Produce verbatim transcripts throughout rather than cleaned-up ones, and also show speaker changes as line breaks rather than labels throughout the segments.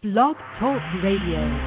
Blog Talk Radio.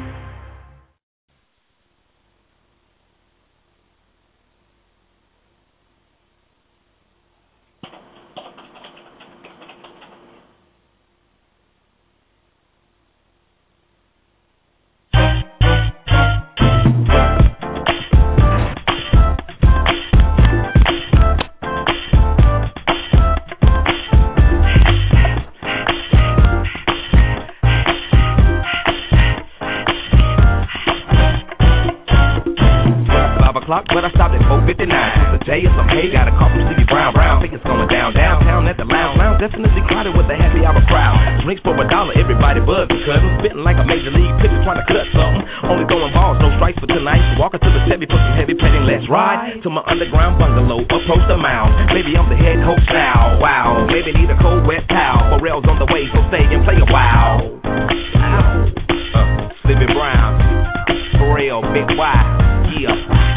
But I stopped at four fifty-nine. Just a day or some hay. Got a call from Stevie Brown. Brown think it's going down. Downtown at the lounge. Lounge definitely crowded with a happy hour crowd. Drinks for a dollar. Everybody buzzing. Cause I'm spitting like a major league pitcher trying to cut something. Only throwing balls. No strikes for tonight. Walking to the Chevy. Put some heavy petting. Let's ride to my underground bungalow. Approach the mound. Maybe I'm the head coach now. Wow. Maybe need a cold wet towel. Pharrell's on the way. So stay and play a while. Ow. Uh, Stevie Brown. Pharrell. Big Y. Yeah.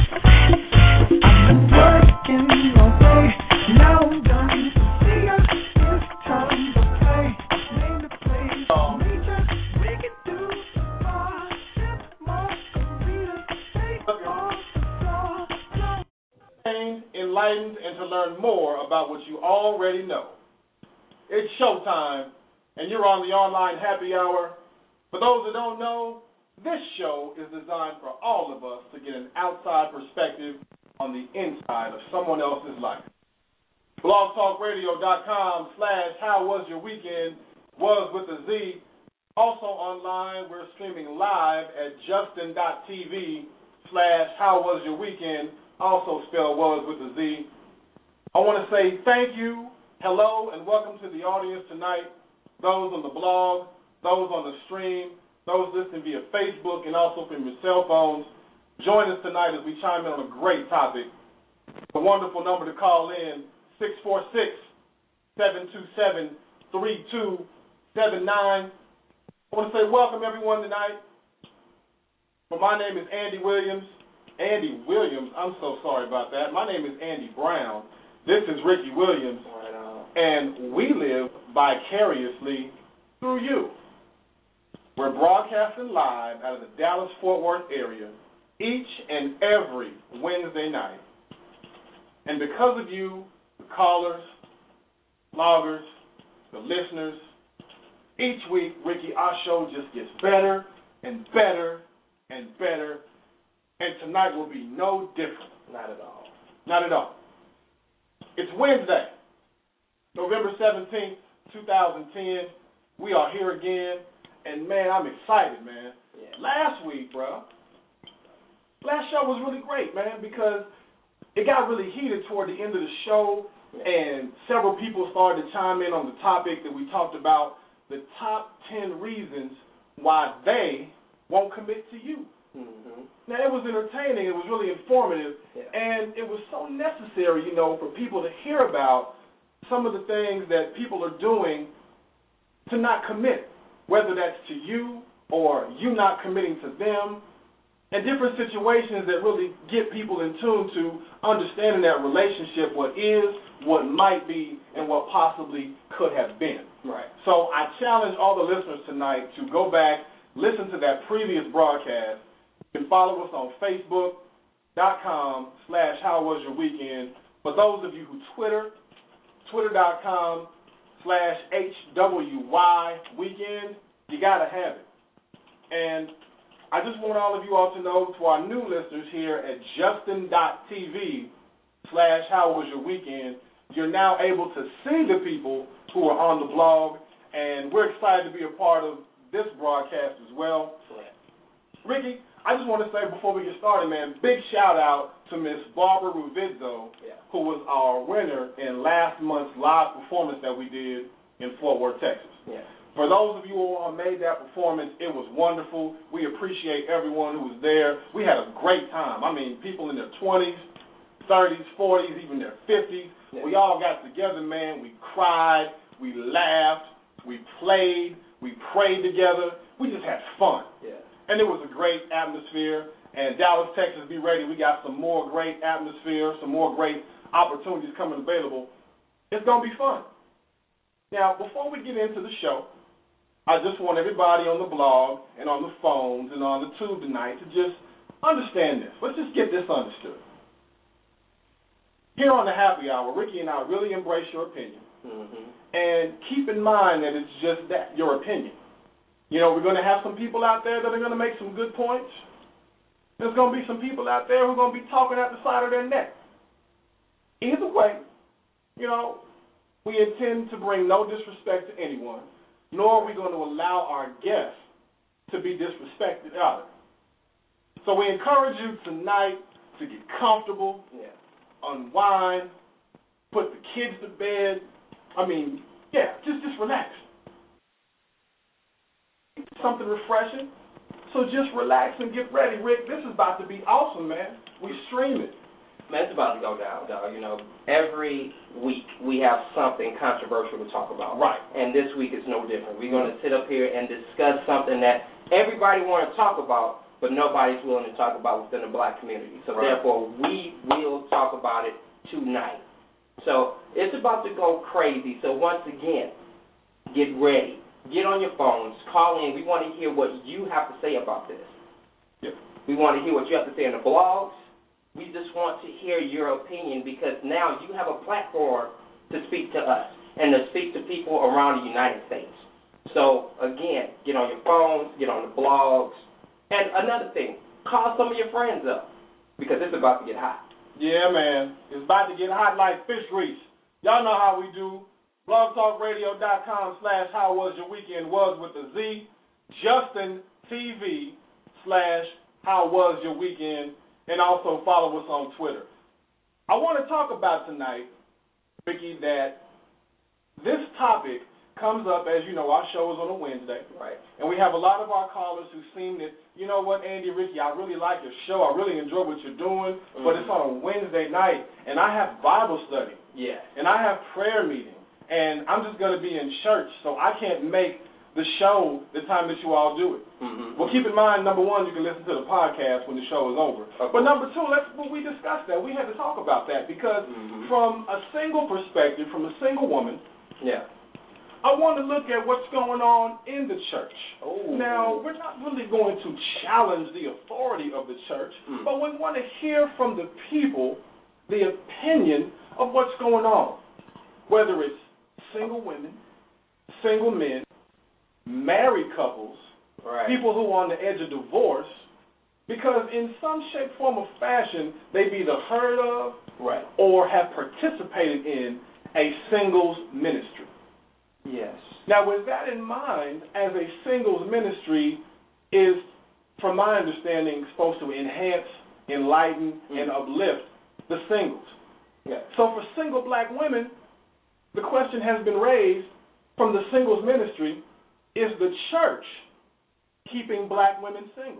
Working all day, now I'm done. See ya, it's time to play. Name the place, nature, we can do some fun. Sip margaritas, take off the floor.
Enlightened, and to learn more about what you already know. It's showtime, and you're on the online happy hour. For those that don't know, this show is designed for all of us to get an outside perspective on the inside of someone else's life. blogtalkradio.com slash how was your weekend, was with a Z. Also online, we're streaming live at justin.tv slash how was your weekend, also spelled was with a Z. I want to say thank you, hello, and welcome to the audience tonight, those on the blog, those on the stream, those listening via Facebook and also from your cell phones. Join us tonight as we chime in on a great topic. A wonderful number to call in, six four six, seven two seven, three two seven nine. I want to say welcome everyone tonight. Well, my name is Andy Williams. Andy Williams, I'm so sorry about that. My name is Andy Brown. This is Ricky Williams. Right on. And we live vicariously through you. We're broadcasting live out of the Dallas-Fort Worth area each and every Wednesday night. And because of you, the callers, bloggers, the listeners, each week, Ricky, our show just gets better and better and better. And tonight will be no different. Not at all. Not at all. It's Wednesday, November seventeenth, twenty ten. We are here again. And, man, I'm excited, man. Yeah. Last week, bro, last show was really great, man, because it got really heated toward the end of the show, and several people started to chime in on the topic that we talked about, the top ten reasons why they won't commit to you. Mm-hmm. Now, it was entertaining. It was really informative, yeah. And it was so necessary, you know, for people to hear about some of the things that people are doing to not commit, whether that's to you or you not committing to them, and different situations that really get people in tune to understanding that relationship, what is, what might be, and what possibly could have been. Right. So I challenge all the listeners tonight to go back, listen to that previous broadcast. You can follow us on Facebook.com slash how was your weekend. For those of you who Twitter, Twitter.com slash HWY weekend, you got to have it. And I just want all of you all to know, to our new listeners here at justin.tv slash how was your weekend, you're now able to see the people who are on the blog, and we're excited to be a part of this broadcast as well. Right. Ricky, I just want to say before we get started, man, big shout out to Miss Barbara Ruvizzo, yeah. who was our winner in last month's live performance that we did in Fort Worth, Texas. Yeah. For those of you who made that performance, it was wonderful. We appreciate everyone who was there. We had a great time. I mean, people in their twenties, thirties, forties, even their fifties. Yeah. We all got together, man. We cried. We laughed. We played. We prayed together. We just had fun. Yeah. And it was a great atmosphere. And Dallas, Texas, be ready. We got some more great atmosphere, some more great opportunities coming available. It's going to be fun. Now, before we get into the show, I just want everybody on the blog and on the phones and on the tube tonight to just understand this. Let's just get this understood. Here on the Happy Hour, Ricky and I really embrace your opinion.
Mm-hmm.
And keep in mind that it's just that, your opinion. You know, we're going to have some people out there that are going to make some good points. There's going to be some people out there who are going to be talking at the side of their neck. Either way, you know, we intend to bring no disrespect to anyone, nor are we going to allow our guests to be disrespected either. So we encourage you tonight to get comfortable,
yeah.
unwind, put the kids to bed. I mean, yeah, just, just relax. Something refreshing. So just relax and get ready, Rick. This is about to be awesome, man. We stream it.
Man, it's about to go down, dog. You know, every week we have something controversial to talk about.
Right.
And this week is no different. We're going to sit up here and discuss something that everybody wants to talk about, but nobody's willing to talk about within the black community. So
right.
therefore, we will talk about it tonight. So it's about to go crazy. So once again, get ready. Get on your phones. Call in. We want to hear what you have to say about this.
Yep.
We want to hear what you have to say in the blogs. We just want to hear your opinion because now you have a platform to speak to us and to speak to people around the United States. So, again, get on your phones, get on the blogs. And another thing, call some of your friends up because it's about to get hot.
Yeah, man. It's about to get hot like fish grease. Y'all know how we do. blogtalkradio.com slash how was your weekend was with a Z. Justin T V slash how was your weekend. And also follow us on Twitter. I want to talk about tonight, Ricky, that this topic comes up, as you know, our show is on a Wednesday.
Right.
And we have a lot of our callers who seem that, you know what, Andy, Ricky, I really like your show. I really enjoy what you're doing, mm-hmm. but it's on a Wednesday night, and I have Bible study.
Yeah.
And I have prayer meeting, and I'm just going to be in church, so I can't make the show the time that you all do it.
Mm-hmm.
Well, keep in mind, number one, you can listen to the podcast when the show is over.
Okay.
But number two, let's well, we discussed that. We had to talk about that because
mm-hmm.
from a single perspective, from a single woman,
yeah,
I want to look at what's going on in the church.
Oh.
Now, we're not really going to challenge the authority of the church,
mm.
but we want to hear from the people the opinion of what's going on, whether it's single women, single men, married couples,
right.
people who are on the edge of divorce, because in some shape, form, or fashion, they've either heard of
right.
or have participated in a singles ministry.
Yes.
Now, with that in mind, as a singles ministry is, from my understanding, supposed to enhance, enlighten, mm. and uplift the singles.
Yeah.
So for single black women, the question has been raised from the singles ministry, is the church keeping black women single?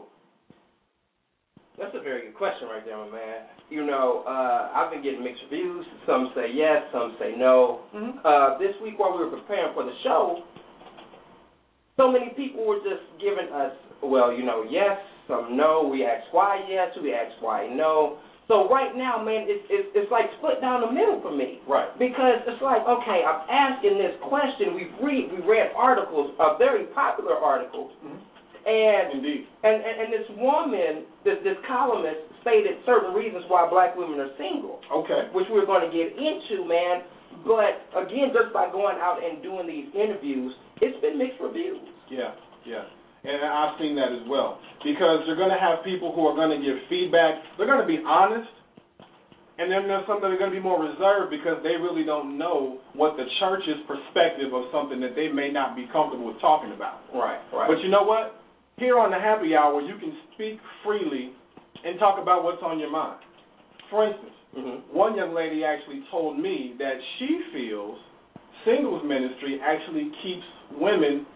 That's a very good question right there, my man. You know, uh, I've been getting mixed reviews. Some say yes, some say no.
Mm-hmm.
Uh, this week while we were preparing for the show, so many people were just giving us, well, you know, yes, some no. We asked why yes, we asked why no. So right now, man, it's, it's it's like split down the middle for me.
Right.
Because it's like, okay, I'm asking this question. We've read we read articles, uh, very popular articles,
mm-hmm.
and,
Indeed.
and and and this woman, this this columnist, stated certain reasons why black women are single.
Okay.
Which we're going to get into, man. But again, just by going out and doing these interviews, it's been mixed reviews.
Yeah. Yeah. And I've seen that as well. Because you're going to have people who are going to give feedback. They're going to be honest. And then there's some that are going to be more reserved because they really don't know what the church's perspective of something that they may not be comfortable with talking about.
Right, right.
But you know what? Here on the Happy Hour, you can speak freely and talk about what's on your mind. For instance,
mm-hmm.
one young lady actually told me that she feels singles ministry actually keeps women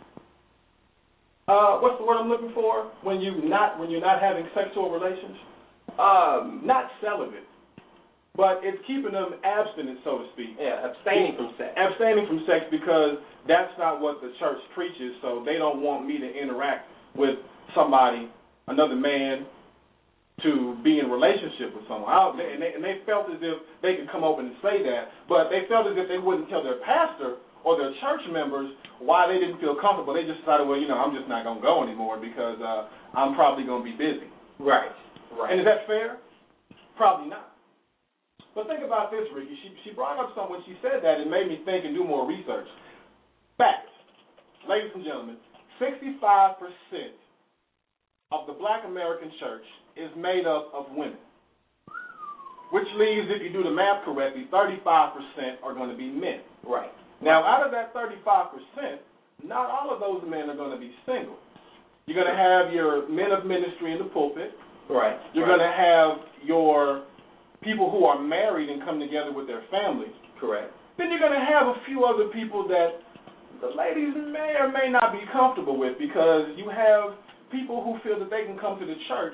Uh, what's the word I'm looking for? When you not when you're not having sexual relations, um, not celibate, but it's keeping them abstinent, so to speak.
Yeah, abstaining from sex.
Abstaining from sex because that's not what the church preaches. So they don't want me to interact with somebody, another man, to be in relationship with someone. I, and, they, and they felt as if they could come open and say that, but they felt as if they wouldn't tell their pastor or their church members why they didn't feel comfortable. They just decided, well, you know, I'm just not going to go anymore because uh, I'm probably going to be busy.
Right, right.
And is that fair? Probably not. But think about this, Ricky. She, she brought up something when she said that. It made me think and do more research. Fact, ladies and gentlemen, sixty-five percent of the black American church is made up of women, which leaves, if you do the math correctly, thirty-five percent are going to be men.
Right.
Now, out of that thirty-five percent, not all of those men are going to be single. You're going to have your men of ministry in the pulpit.
Right.
You're
right.
going to have your people who are married and come together with their families.
Correct.
Then you're going to have a few other people that the ladies may or may not be comfortable with, because you have people who feel that they can come to the church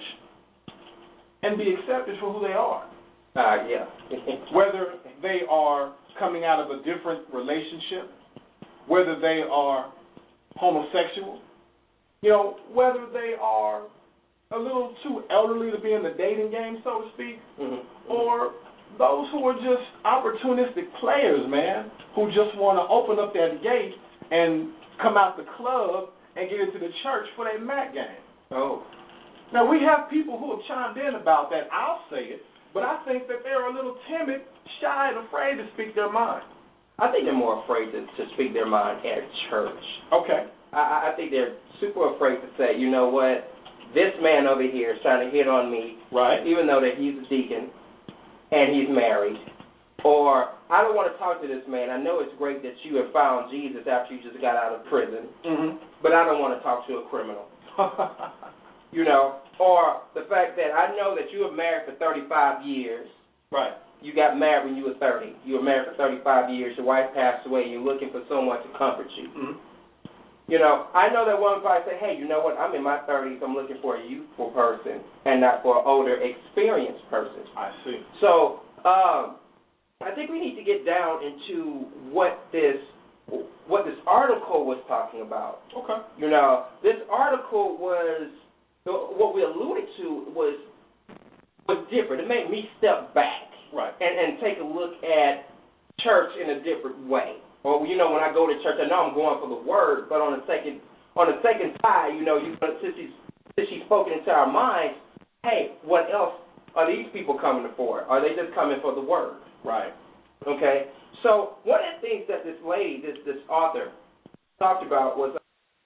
and be accepted for who they are.
Uh, yeah.
Whether they are coming out of a different relationship, whether they are homosexual, you know, whether they are a little too elderly to be in the dating game, so to speak,
mm-hmm.
or those who are just opportunistic players, man, who just want to open up that gate and come out the club and get into the church for their mat game.
Oh.
Now, we have people who have chimed in about that. I'll say it, but I think that they're a little timid, shy, and afraid to speak their mind.
I think they're more afraid to, to speak their mind at church.
Okay.
I, I think they're super afraid to say, you know what, this man over here is trying to hit on me,
right?
Even though that he's a deacon and he's married. Or, I don't want to talk to this man. I know it's great that you have found Jesus after you just got out of prison,
mm-hmm.
but I don't want to talk to a criminal. You know, or the fact that I know that you were married for thirty-five years.
Right.
You got married when you were thirty. You were married for thirty-five years. Your wife passed away. You're looking for someone to comfort you.
Mm-hmm.
You know, I know that one probably say, hey, you know what, I'm in my thirties. I'm looking for a youthful person and not for an older, experienced person.
I see.
So um, I think we need to get down into what this what this article was talking about.
Okay.
You know, this article was, what we alluded to was was different. It made me step back,
right,
and, and take a look at church in a different way. Or, you know, when I go to church, I know I'm going for the word, but on the second on the second side, you know, you since she's since she's spoken into our minds, hey, what else are these people coming for? Are they just coming for the word?
Right.
Okay. So one of the things that this lady, this this author, talked about was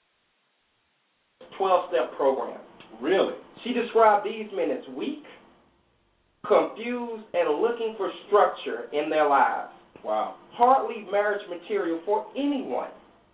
a twelve-step program.
Really?
She described these men as weak, confused, and looking for structure in their lives.
Wow.
Hardly marriage material for anyone.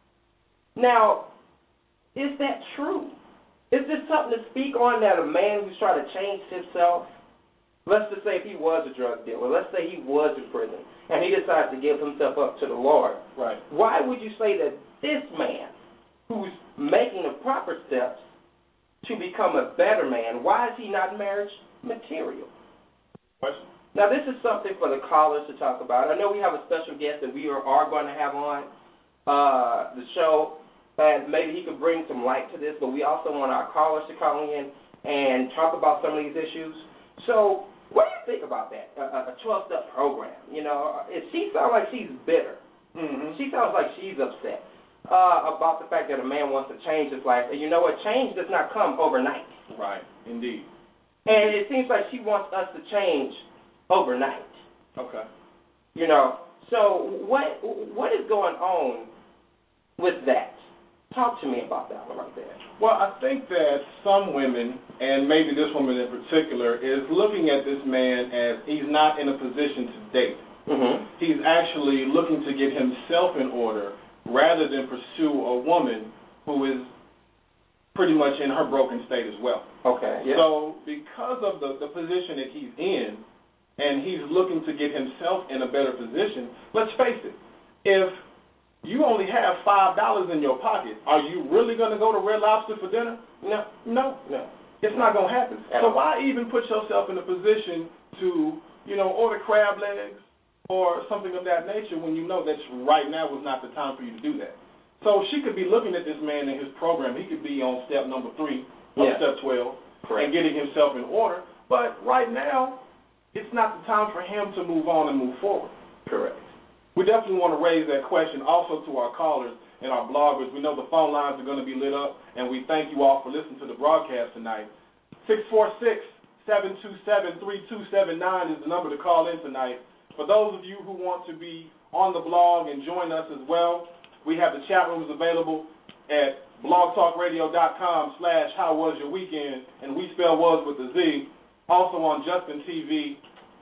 Now, is that true? Is this something to speak on that a man who's trying to change himself, let's just say if he was a drug dealer, let's say he was in prison, and he decides to give himself up to the Lord,
right?
Why would you say that this man who's making the proper steps to become a better man, why is he not marriage material?
Question.
Now, this is something for the callers to talk about. I know we have a special guest that we are, are going to have on uh, the show, and maybe he could bring some light to this, but we also want our callers to call in and talk about some of these issues. So what do you think about that, a twelve-step program? You know, it, she sounds like she's bitter.
Mm-hmm.
She sounds like she's upset uh, about the fact that a man wants to change his life. And you know what? Change does not come overnight.
Right, indeed.
And it seems like she wants us to change overnight.
Okay.
You know, so what what is going on with that? Talk to me about that one right there.
Well, I think that some women, and maybe this woman in particular, is looking at this man as he's not in a position to date.
Mm-hmm.
He's actually looking to get himself in order rather than pursue a woman who is pretty much in her broken state as well.
Okay. Yeah.
So because of the, the position that he's in, and he's looking to get himself in a better position, let's face it, if you only have five dollars in your pocket, are you really going to go to Red Lobster for dinner?
No.
No.
No.
It's not going to happen.
At
so
all.
why even put yourself in a position to, you know, order crab legs or something of that nature when you know that right now was not the time for you to do that? So she could be looking at this man in his program. He could be on step number three or
Yeah.
step twelve.
Correct.
And getting himself in order. But right now, it's not the time for him to move on and move forward.
Correct.
we definitely want to raise that question also to our callers and our bloggers. We know the phone lines are going to be lit up, and we thank you all for listening to the broadcast tonight. six four six, seven two seven, three two seven nine is the number to call in tonight. For those of you who want to be on the blog and join us as well, we have the chat rooms available at blogtalkradio.com slash how was your weekend, and we spell was with a Z. Also on Justin T V,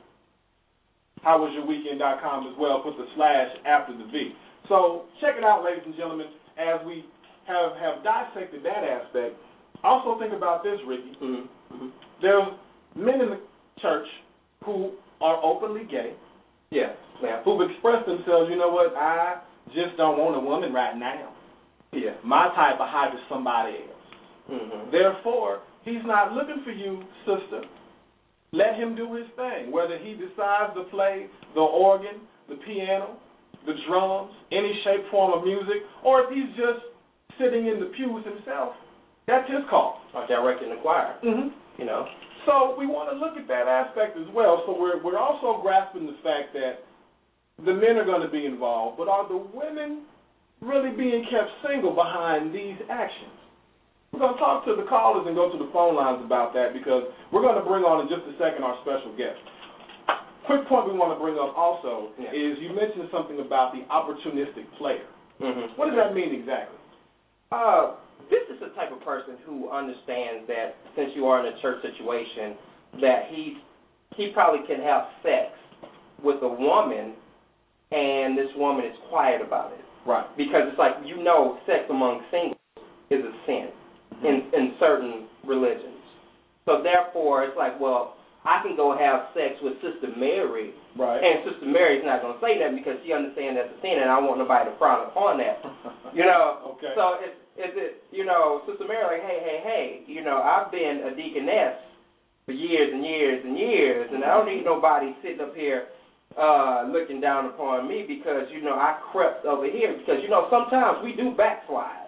how was your weekend dot com as well. Put the slash after the V. So check it out, ladies and gentlemen, as we have, have dissected that aspect. Also think about this, Ricky.
Mm-hmm. Mm-hmm.
There's men in the church who are openly gay.
Yeah. Yeah.
Who've expressed themselves, you know what, I just don't want a woman right now.
Yeah.
My type of hype is somebody else.
Mm-hmm.
Therefore, he's not looking for you, sister. Let him do his thing. Whether he decides to play the organ, the piano, the drums, any shape, form of music, or if he's just sitting in the pews himself, that's his call.
Or directing the choir.
Mm-hmm.
You know.
So we want to look at that aspect as well. So we're we're also grasping the fact that the men are going to be involved, but are the women really being kept single behind these actions? We're going to talk to the callers and go to the phone lines about that, because we're going to bring on in just a second our special guest. Quick point we want to bring up also yeah. is you mentioned something about the opportunistic player.
Mm-hmm.
What does that mean exactly?
Uh, this is the type of person who understands that since you are in a church situation, that he he probably can have sex with a woman, and this woman is quiet about it.
Right.
Because it's like, you know, sex among singles is a sin mm-hmm. in in certain religions. So therefore, it's like, well, I can go have sex with Sister Mary,
right.
and Sister Mary's not going to say that because she understands that's a sin, and I don't want nobody to frown upon that. You know?
Okay.
So it's, it's it, you know, Sister Mary, like, hey, hey, hey, you know, I've been a deaconess for years and years and years, and I don't need nobody sitting up here uh, looking down upon me because, you know, I crept over here. Because, you know, sometimes we do backslide.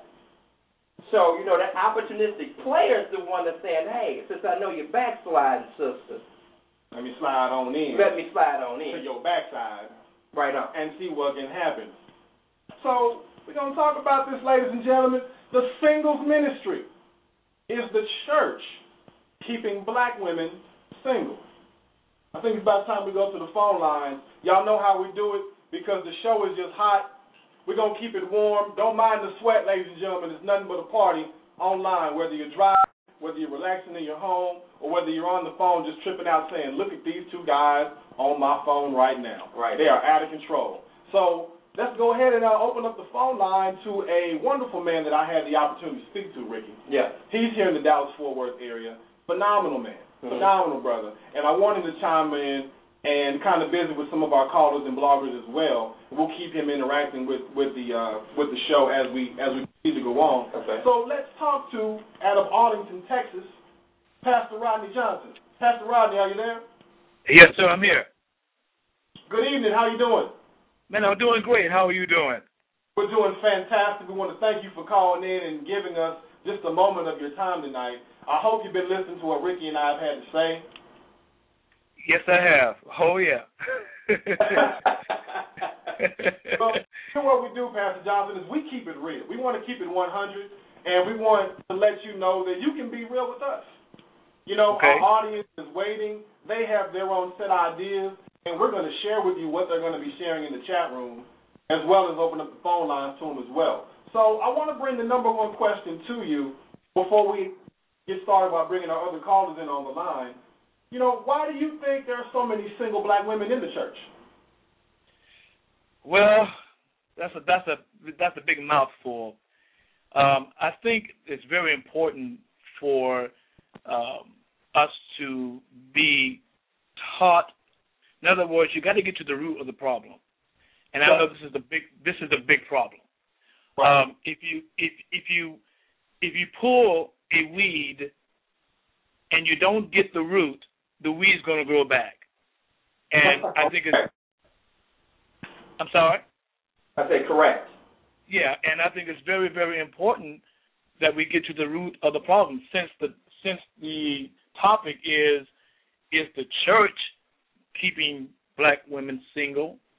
So, you know, that opportunistic player is the one that's saying, hey, since I know you're backsliding, sister,
let me slide on in.
Let me slide on in.
To your backside.
Right on.
And see what can happen. So, we're going to talk about this, ladies and gentlemen. The singles ministry is the church keeping black women single. I think it's about time we go to the phone line. Y'all know how we do it because the show is just hot. We're going to keep it warm. Don't mind the sweat, ladies and gentlemen. It's nothing but a party online, whether you're driving, whether you're relaxing in your home, or whether you're on the phone just tripping out saying, look at these two guys on my phone right now.
Right.
They are out of control. So let's go ahead and uh, open up the phone line to a wonderful man that I had the opportunity to speak to, Ricky.
Yeah.
He's here in the Dallas-Fort Worth area. Phenomenal man.
Mm-hmm.
Phenomenal brother. And I want him to chime in and kind of busy with some of our callers and bloggers as well. We'll keep him interacting with, with the uh, with the show as we as we continue to go on.
Okay.
So let's talk to, out of Arlington, Texas, Pastor Rodney Johnson. Pastor Rodney, are you there?
Yes, sir, I'm here.
Good evening. How you doing?
Man, I'm doing great. How are you doing?
We're doing fantastic. We want to thank you for calling in and giving us just a moment of your time tonight. I hope you've been listening to what Ricky and I have had to say.
Yes, I have. Oh, yeah.
So, you know what we do, Pastor Johnson, is we keep it real. We want to keep it one hundred, and we want to let you know that you can be real with us. You know,
okay.
Our audience is waiting. They have their own set ideas, and we're going to share with you what they're going to be sharing in the chat room, as well as open up the phone lines to them as well. So I want to bring the number one question to you before we get started by bringing our other callers in on the line. You know, why do you think there are so many single black women in the church?
Well, that's a that's a that's a big mouthful. Um, I think it's very important for um, us to be taught. In other words, you got to get to the root of the problem. And I know this is the big this is the big problem.
Right.
Um, if you if if you if you pull a weed and you don't get the root, the weed's going to grow back. And I think it's I'm sorry?
I said correct.
Yeah, and I think it's very, very important that we get to the root of the problem. Since the since the topic is is the church keeping black women single,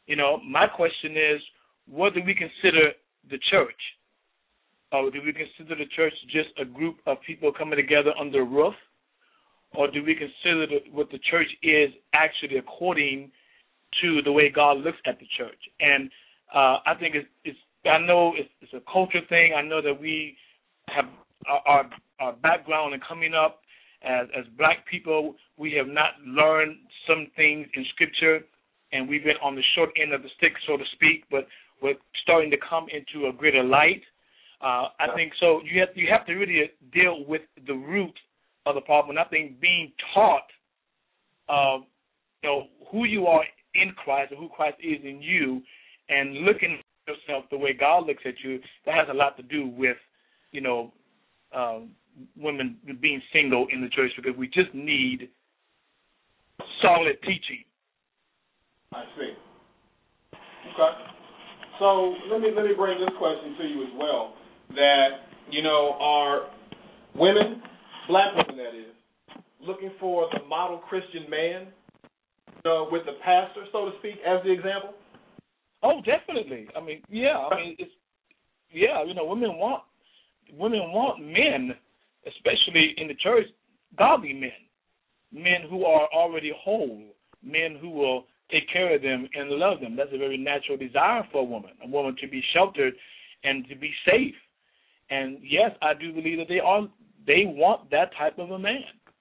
You know, my question is, what do we consider the church? Or do we consider the church just a group of people coming together under a roof? Or do we consider the, what the church is actually according to the way God looks at the church? And uh, I think it's, it's I know it's, it's a culture thing. I know that we have our, our background in coming up as, as black people. We have not learned some things in Scripture, and we've been on the short end of the stick, so to speak, but we're starting to come into a greater light. Uh, I think so. You have you have to really deal with the root of the problem. And I think being taught, uh, you know, who you are in Christ and who Christ is in you, and looking at yourself the way God looks at you, that has a lot to do with, you know, um, women being single in the church, because we just need solid teaching.
I see. Okay. So let me let me bring this question to you as well. That, you know, are women, black women that is, looking for the model Christian man, you know, with the pastor, so to speak, as the example?
Oh, definitely. I mean, yeah. I mean, it's yeah. You know, women want women want men, especially in the church, godly men, men who are already whole, men who will take care of them and love them. That's a very natural desire for a woman, a woman to be sheltered and to be safe. And yes, I do believe that they are. They want that type of a man.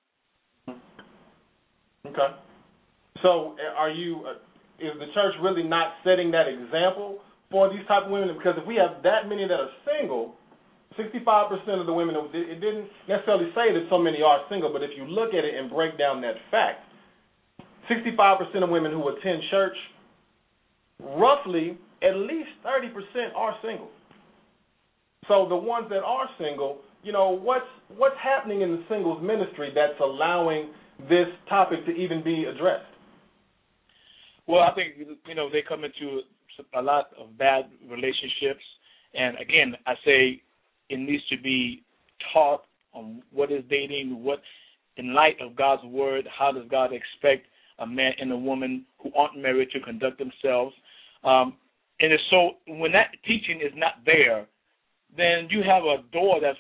Okay. So, are you? Uh, is the church really not setting that example for these type of women? Because if we have that many that are single, sixty-five percent of the women, it didn't necessarily say that so many are single, but if you look at it and break down that fact, sixty-five percent of women who attend church, roughly at least thirty percent are single. So the ones that are single, you know, what's what's happening in the singles ministry that's allowing this topic to even be addressed?
Well, I think, you know, they come into a lot of bad relationships. And, again, I say it needs to be taught on what is dating, what, in light of God's word, how does God expect a man and a woman who aren't married to conduct themselves. Um, and it's so when that teaching is not there, then you have a door that's,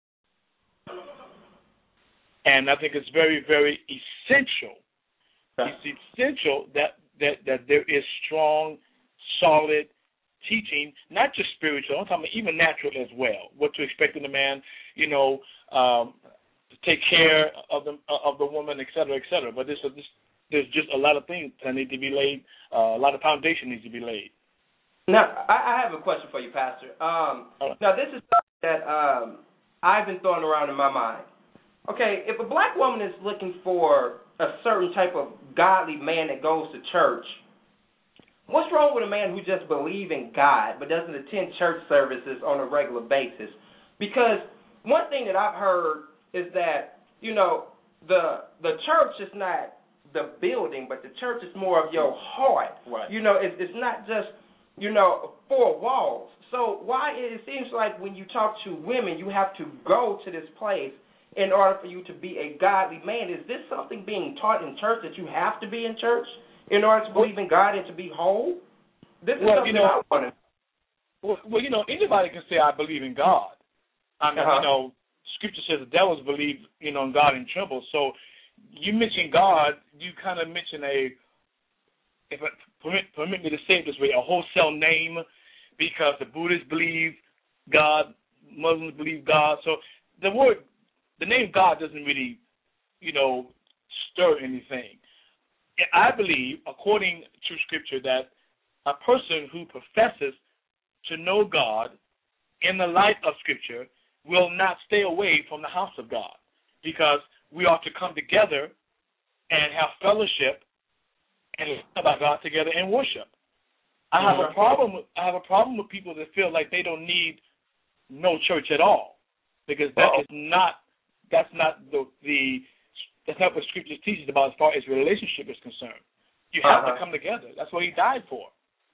and I think it's very, very essential. It's essential that, that, that there is strong, solid teaching, not just spiritual, I'm talking about even natural as well. What to expect in a man, you know, um, to take care of the of the woman, et cetera, et cetera. But this, this there's just a lot of things that need to be laid. Uh, a lot of foundation needs to be laid.
Now, I, I have a question for you, Pastor. Um, right. Now, this is something that um, I've been throwing around in my mind. Okay, if a black woman is looking for a certain type of godly man that goes to church, what's wrong with a man who just believes in God but doesn't attend church services on a regular basis? Because one thing that I've heard is that, you know, the the church is not the building, but the church is more of your heart.
Right.
You know, it's, it's not just, you know, four walls. So why it seems like when you talk to women, you have to go to this place in order for you to be a godly man. Is this something being taught in church, that you have to be in church in order to believe in God and to be whole? This is
well,
something
you know,
I want to.
Well, well, you know, anybody can say I believe in God. I mean,
uh-huh.
you know, Scripture says the devils believe, you know, in God and tremble. So you mention God, you kind of mention a, if I, permit, permit me to say it this way, a wholesale name, because the Buddhists believe God, Muslims believe God. So the word, the name God doesn't really, you know, stir anything. I believe, according to Scripture, that a person who professes to know God in the light of Scripture will not stay away from the house of God, because we ought to come together and have fellowship and learn about God together and worship. I have a problem with, I have a problem with people that feel like they don't need no church at all, because that Uh-oh. is not that's not the the that's not what Scripture teaches about as far as relationship is concerned. You have uh-huh. to come together. That's what He died for.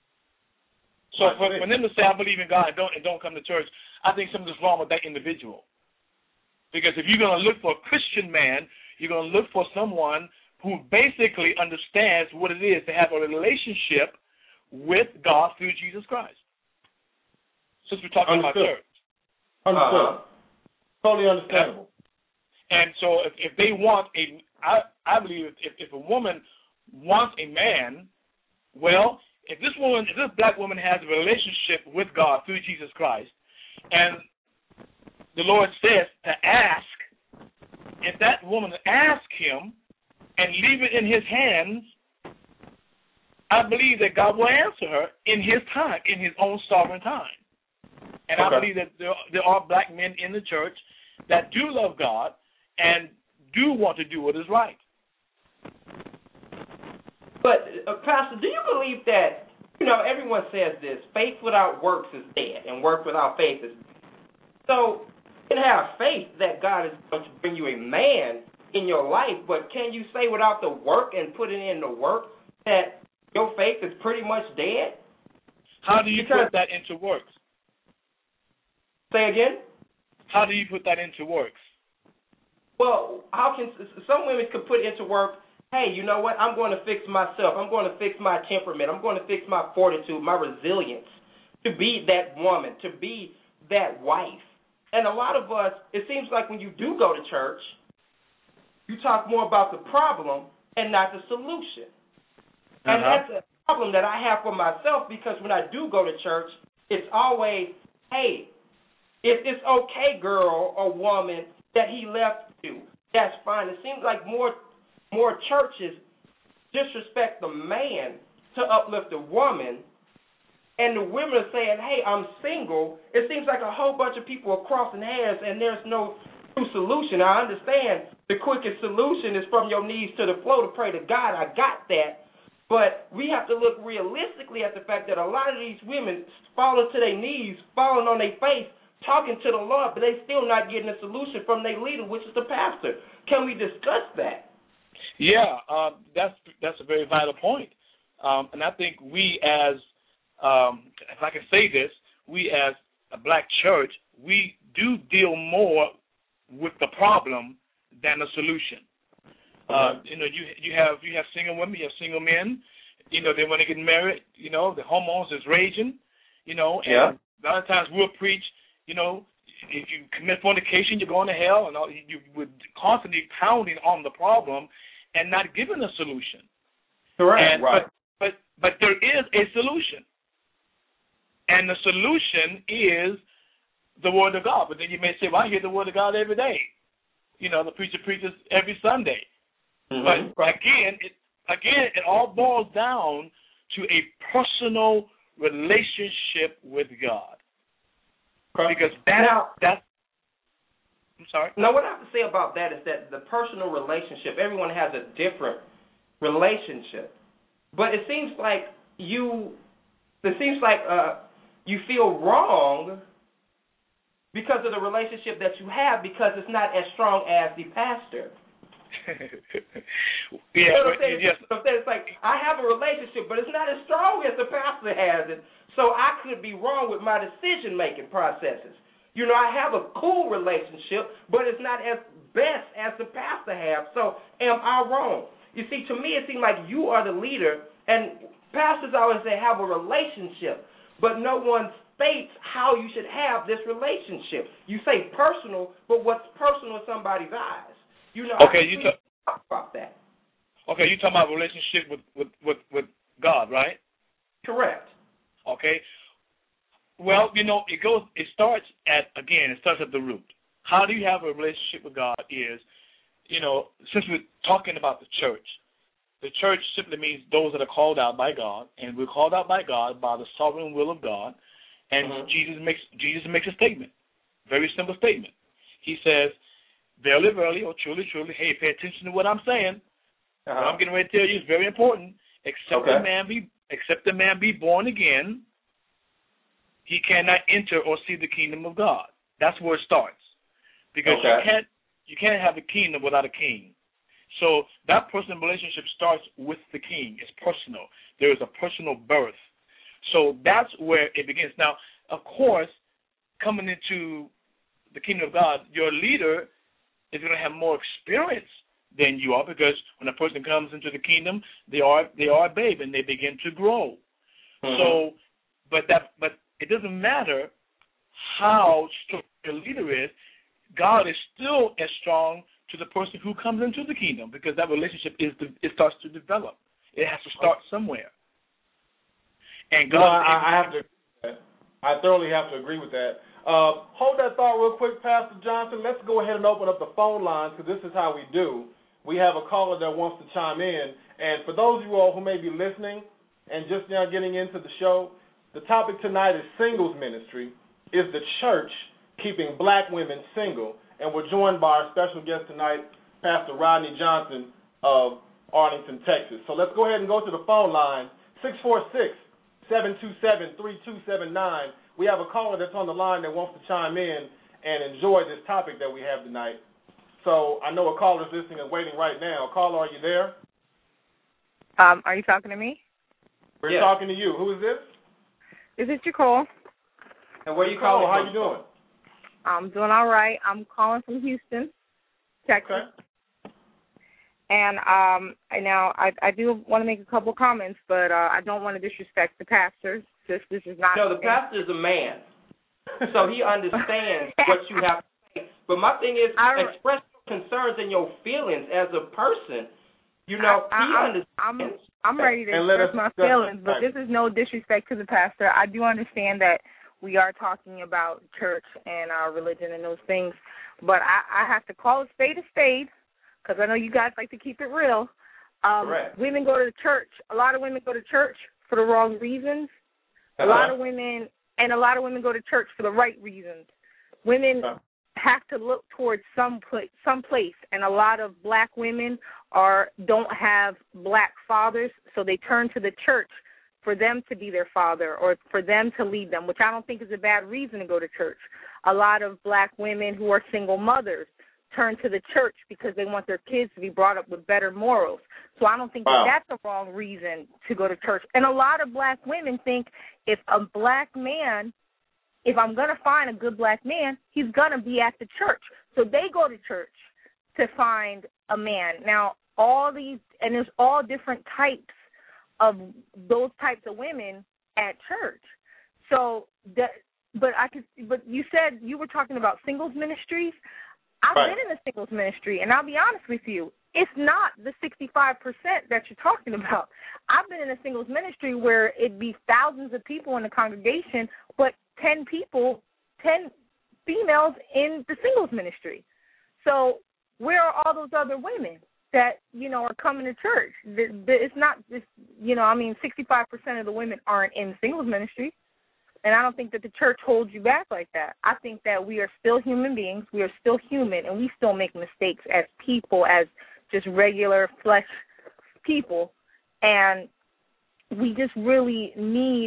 So for, for them to say I believe in God and don't and don't come to church, I think something's wrong with that individual. Because if you're going to look for a Christian man, you're going to look for someone who basically understands what it is to have a relationship with God through Jesus Christ. Since we're talking
Understood.
about church.
Understood.
Uh-huh.
Totally understandable.
And so if, if they want a, I, I believe if, if a woman wants a man, well, if this woman, if this black woman has a relationship with God through Jesus Christ, and the Lord says to ask, if that woman asks him and leave it in his hands, I believe that God will answer her in his time, in his own sovereign time. And
Okay.
I believe that there, there are black men in the church that do love God and do want to do what is right.
But, uh, Pastor, do you believe that, you know, everyone says this, faith without works is dead, and work without faith is dead. So you can have faith that God is going to bring you a man in your life, but can you say without the work and putting in the work that your faith is pretty much dead?
How do you
Because-
put that into works?
Say again?
How do you put that into works?
Well, how can some women could put into work, hey, you know what, I'm going to fix myself. I'm going to fix my temperament. I'm going to fix my fortitude, my resilience, to be that woman, to be that wife. And a lot of us, it seems like when you do go to church, you talk more about the problem and not the solution. And
Uh-huh.
that's a problem that I have for myself, because when I do go to church, it's always, hey, if it's okay, girl or woman, that he left you, that's fine. It seems like more more churches disrespect the man to uplift the woman, and the women are saying, hey, I'm single. It seems like a whole bunch of people are crossing hands, and there's no true solution. I understand the quickest solution is from your knees to the floor to pray to God. I got that. But we have to look realistically at the fact that a lot of these women falling to their knees, falling on their face, talking to the Lord, but they still not getting a solution from their leader, which is the pastor. Can we discuss that?
Yeah, uh, that's that's a very vital point. Um, and I think we as, um, if I can say this, we as a black church, we do deal more with the problem than the solution. Uh, you know, you you have you have single women, you have single men. You know, they want to get married. You know, the hormones is raging. You know, and
Yeah.
a lot of times we'll preach. You know, if you commit fornication, you're going to hell, and all, you would constantly pounding on the problem and not giving a solution.
Correct.
And, right. But, but but there is a solution, and the solution is the Word of God. But then you may say, well, I hear the Word of God every day. You know, the preacher preaches every Sunday.
Mm-hmm.
But again, it again it all boils down to a personal relationship with God. Because that
now,
that's I'm sorry.
Now, what I have to say about that is that the personal relationship, everyone has a different relationship. But it seems like you, it seems like uh, you feel wrong because of the relationship that you have, because it's not as strong as the pastor.
yeah,
you know what I'm
but,
saying?
yes.
So I'm saying? It's like I have a relationship, but it's not as strong as the pastor has it. So I could be wrong with my decision-making processes. You know, I have a cool relationship, but it's not as best as the pastor has. So am I wrong? You see, to me, it seems like you are the leader, and pastors always say have a relationship, but no one states how you should have this relationship. You say personal, but what's personal in somebody's eyes? You know,
okay,
I
you talk
about that.
Okay, you talking about relationship with, with, with, with God, right?
Correct.
Okay. Well, you know, it goes. It starts at again. It starts at the root. How do you have a relationship with God? Is, you know, since we're talking about the church, the church simply means those that are called out by God, and we're called out by God by the sovereign will of God. And
mm-hmm.
Jesus makes Jesus makes a statement, very simple statement. He says, "Verily, verily, or truly, truly, hey, pay attention to what I'm saying.
Uh-huh.
What I'm getting ready to tell you is very important. Except
okay.
the man be except the man be born again, he cannot enter or see the kingdom of God." That's where it starts, because
okay.
you can't you can't have a kingdom without a king. So that personal relationship starts with the king. It's personal. There is a personal birth. So that's where it begins. Now, of course, coming into the kingdom of God, your leader is going to have more experience than you are, because when a person comes into the kingdom, they are they are a babe and they begin to grow. Mm-hmm. So, but that, but it doesn't matter how strong your leader is. God is still as strong to the person who comes into the kingdom, because that relationship is the, it starts to develop. It has to start somewhere. And God,
well, I, I have to. I thoroughly have to agree with that. Uh, hold that thought real quick, Pastor Johnson. Let's go ahead and open up the phone lines, because this is how we do. We have a caller that wants to chime in. And for those of you all who may be listening and just now getting into the show, the topic tonight is singles ministry. Is the church keeping black women single? And we're joined by our special guest tonight, Pastor Rodney Johnson of Arlington, Texas. So let's go ahead and go to the phone line, six four six, seven two seven, three two seven nine. We have a caller that's on the line that wants to chime in and enjoy this topic that we have tonight. So I know a caller is listening and waiting right now. Caller, are you there?
Um, are you talking to me?
We're
yes.
talking to you. Who is this?
This is Nicole.
And where are you
Caller,
calling
how
from?
you doing?
I'm doing all right. I'm calling from Houston, Texas.
Okay.
And um, I now I, I do want to make a couple comments, but uh, I don't want to disrespect the pastors. This this is not.
No, the pastor is a man, so he understands what you have to say. But my thing is,
I,
express your concerns and your feelings as a person. You know,
I, I,
he understands.
I'm, I'm ready to
And let
express
us-
my feelings, but this is no disrespect to the pastor. I do understand that we are talking about church and our religion and those things, but I, I have to call a spade a spade, because I know you guys like to keep it real. Um,
Correct.
Women go to the church. A lot of women go to church for the wrong reasons. A
Uh-huh.
lot of women, and a lot of women go to church for the right reasons. Women
Uh-huh.
have to look towards some place, some place, and a lot of black women are don't have black fathers, so they turn to the church for them to be their father or for them to lead them, which I don't think is a bad reason to go to church. A lot of black women who are single mothers turn to the church because they want their kids to be brought up with better morals. So I don't think
Wow.
that that's the wrong reason to go to church. And a lot of black women think if a black man, if I'm going to find a good black man, he's going to be at the church. So they go to church to find a man. Now, all these, and there's all different types of those types of women at church. So that, but I could, but you said you were talking about singles ministries. I've
Right.
been in a singles ministry, and I'll be honest with you, it's not the sixty-five percent that you're talking about. I've been in a singles ministry where it'd be thousands of people in the congregation, but ten people, ten females in the singles ministry. So where are all those other women that, you know, are coming to church? It's not just, you know, I mean, sixty-five percent of the women aren't in singles ministry. And I don't think that the church holds you back like that. I think that we are still human beings. We are still human, and we still make mistakes as people, as just regular flesh people. And we just really need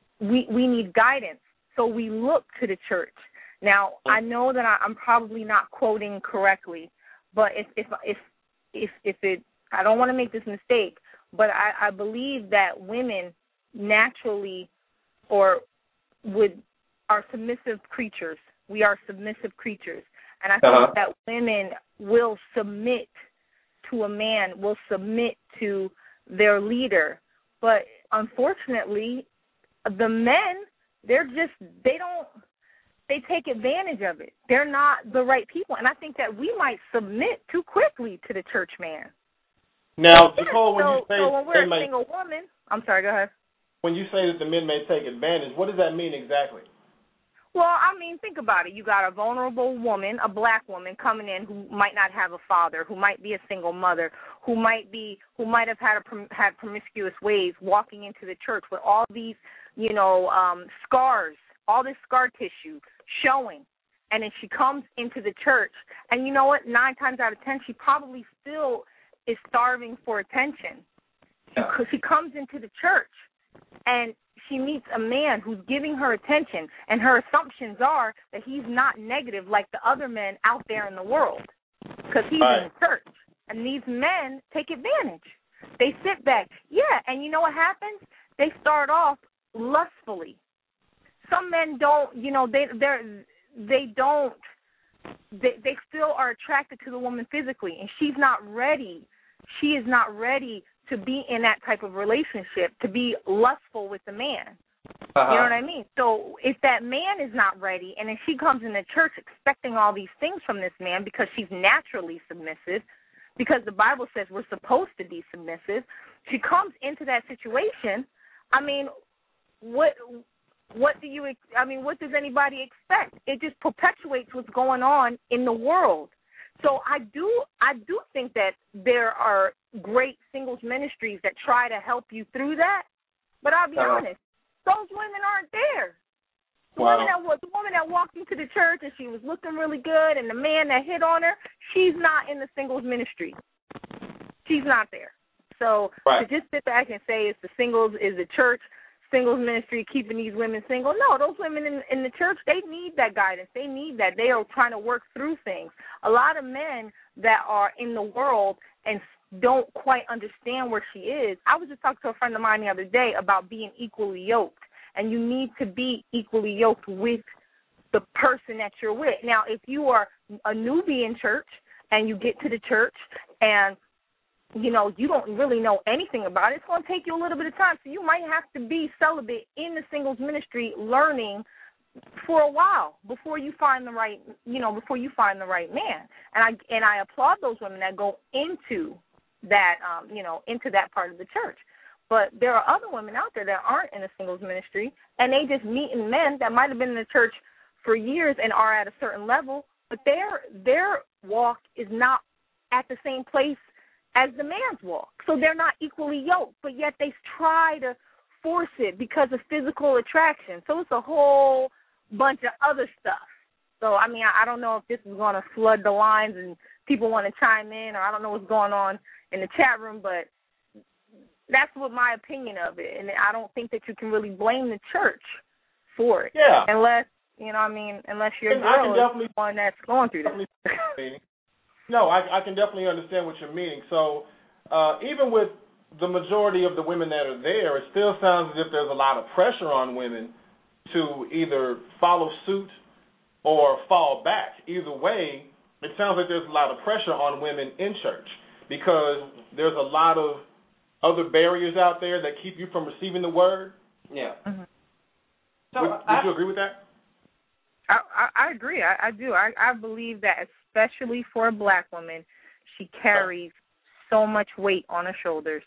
we we need guidance. So we look to the church. Now, I know that I, I'm probably not quoting correctly, but if if if if, if it, I don't want to make this mistake, but I, I believe that women naturally or would are submissive creatures. We are submissive creatures. And I think
Uh-huh.
that women will submit to a man, will submit to their leader. But unfortunately, the men, they're just, they don't, they take advantage of it. They're not the right people. And I think that we might submit too quickly to the church man.
Now,
Yeah,
Nicole, when
so,
you say
so when we're
they
a
may,
single woman, I'm sorry, go ahead.
when you say that the men may take advantage, what does that mean exactly?
Well, I mean, think about it. You got a vulnerable woman, a black woman coming in who might not have a father, who might be a single mother, who might be, who might have had a had promiscuous ways, walking into the church with all these, you know, um, scars, all this scar tissue showing, and then she comes into the church, and you know what? Nine times out of ten, she probably still is starving for attention. Because she comes into the church, and she meets a man who's giving her attention, and her assumptions are that he's not negative like the other men out there in the world because he's
Right.
in the church. And these men take advantage. They sit back. Yeah, and you know what happens? They start off lustfully. Some men don't, you know, they they're they don't, they, they still are attracted to the woman physically, and she's not ready. She is not ready to be in that type of relationship, to be lustful with the man.
Uh-huh.
You know what I mean? So if that man is not ready, and if she comes into church expecting all these things from this man because she's naturally submissive, because the Bible says we're supposed to be submissive, she comes into that situation, I mean, what what do you, I mean, what does anybody expect? It just perpetuates what's going on in the world. So I do I do think that there are great singles ministries that try to help you through that, but I'll be
uh-huh.
honest, those women aren't there. The
Wow.
woman that was the woman that walked into the church and she was looking really good, and the man that hit on her, she's not in the singles ministry. She's not there. So
right.
to just sit back and say it's the singles, is the church singles ministry keeping these women single? No, those women in, in the church, they need that guidance. They need that. They are trying to work through things. A lot of men that are in the world and don't quite understand where she is. I was just talking to a friend of mine the other day about being equally yoked, and you need to be equally yoked with the person that you're with. Now, if you are a newbie in church and you get to the church and, you know, you don't really know anything about it, it's going to take you a little bit of time. So you might have to be celibate in the singles ministry learning for a while before you find the right, you know, before you find the right man. And I and I applaud those women that go into that, um, you know, into that part of the church. But there are other women out there that aren't in a singles ministry, and they just meeting men that might have been in the church for years and are at a certain level, but their their walk is not at the same place as the man's walk. So they're not equally yoked, but yet they try to force it because of physical attraction. So it's a whole bunch of other stuff. So, I mean, I, I don't know if this is going to flood the lines and people want to chime in, or I don't know what's going on in the chat room, but that's what my opinion of it. And I don't think that you can really blame the church for it.
Yeah.
Unless, you know what I mean, unless your
And I can
girl
definitely-
is the one that's going through this.
No, I, I can definitely understand what you're meaning. So uh, even with the majority of the women that are there, it still sounds as if there's a lot of pressure on women to either follow suit or fall back. Either way, it sounds like there's a lot of pressure on women in church because there's a lot of other barriers out there that keep you from receiving the word.
Yeah.
Mm-hmm.
So
would, would
I,
you agree with that?
I, I, I agree. I, I do. I, I believe that especially for a black woman, she carries so much weight on her shoulders,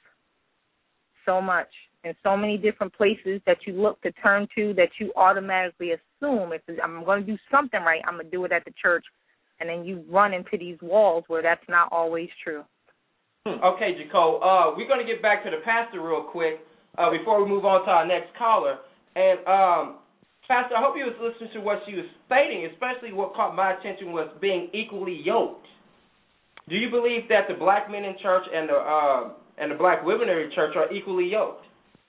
so much, in so many different places that you look to turn to that you automatically assume if I'm going to do something right, I'm going to do it at the church, and then you run into these walls where that's not always true.
Okay, Jaco, uh, we're going to get back to the pastor real quick uh, before we move on to our next caller. And, um, Pastor, I hope you was listening to what she was stating, especially what caught my attention was being equally yoked. Do you believe that the black men in church and the uh, and the black women in church are equally yoked?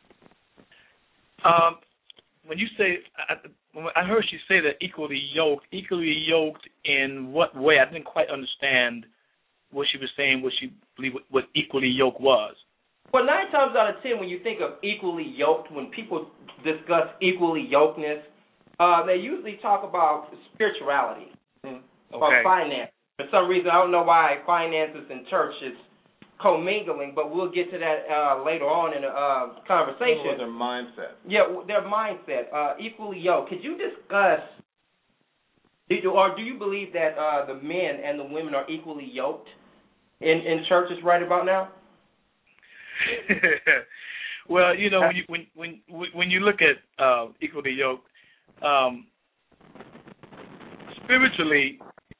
Um, when you say, I, when I heard she say that equally yoked, equally yoked in what way? I didn't quite understand what she was saying, what she believed what equally yoked was.
Well, nine times out of ten, when you think of equally yoked, when people discuss equally yokedness, uh, they usually talk about spirituality
okay.
or finance. For some reason, I don't know why finances and church is commingling, but we'll get to that uh, later on in the uh, conversation.
Their mindset.
Yeah, their mindset, uh, equally yoked. Could you discuss, or do you believe that uh, the men and the women are equally yoked in, in churches right about now?
Well, you know, when you when when when you look at uh, equally yoked, um, spiritually,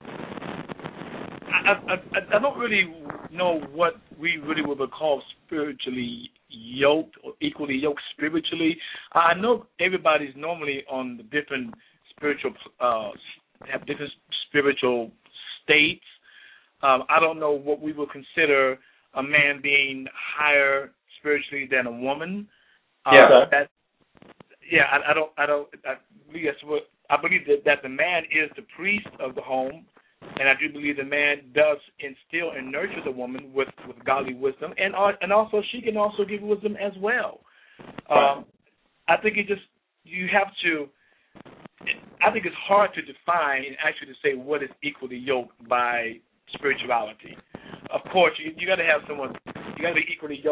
I, I I I don't really know what we really would call spiritually yoked or equally yoked spiritually. I know everybody's normally on the different spiritual uh, have different spiritual states. Um, I don't know what we would consider a man being higher spiritually than a woman.
Yeah.
Uh, that, yeah, I, I don't, I don't, I believe that's what I believe that, that the man is the priest of the home, and I do believe the man does instill and nurture the woman with, with godly wisdom, and and also she can also give wisdom as well. Um, I think it just you have to. I think it's hard to define and actually to say what is equally yoked by spirituality. Of course, you, you got to have someone. You got to be equally yoked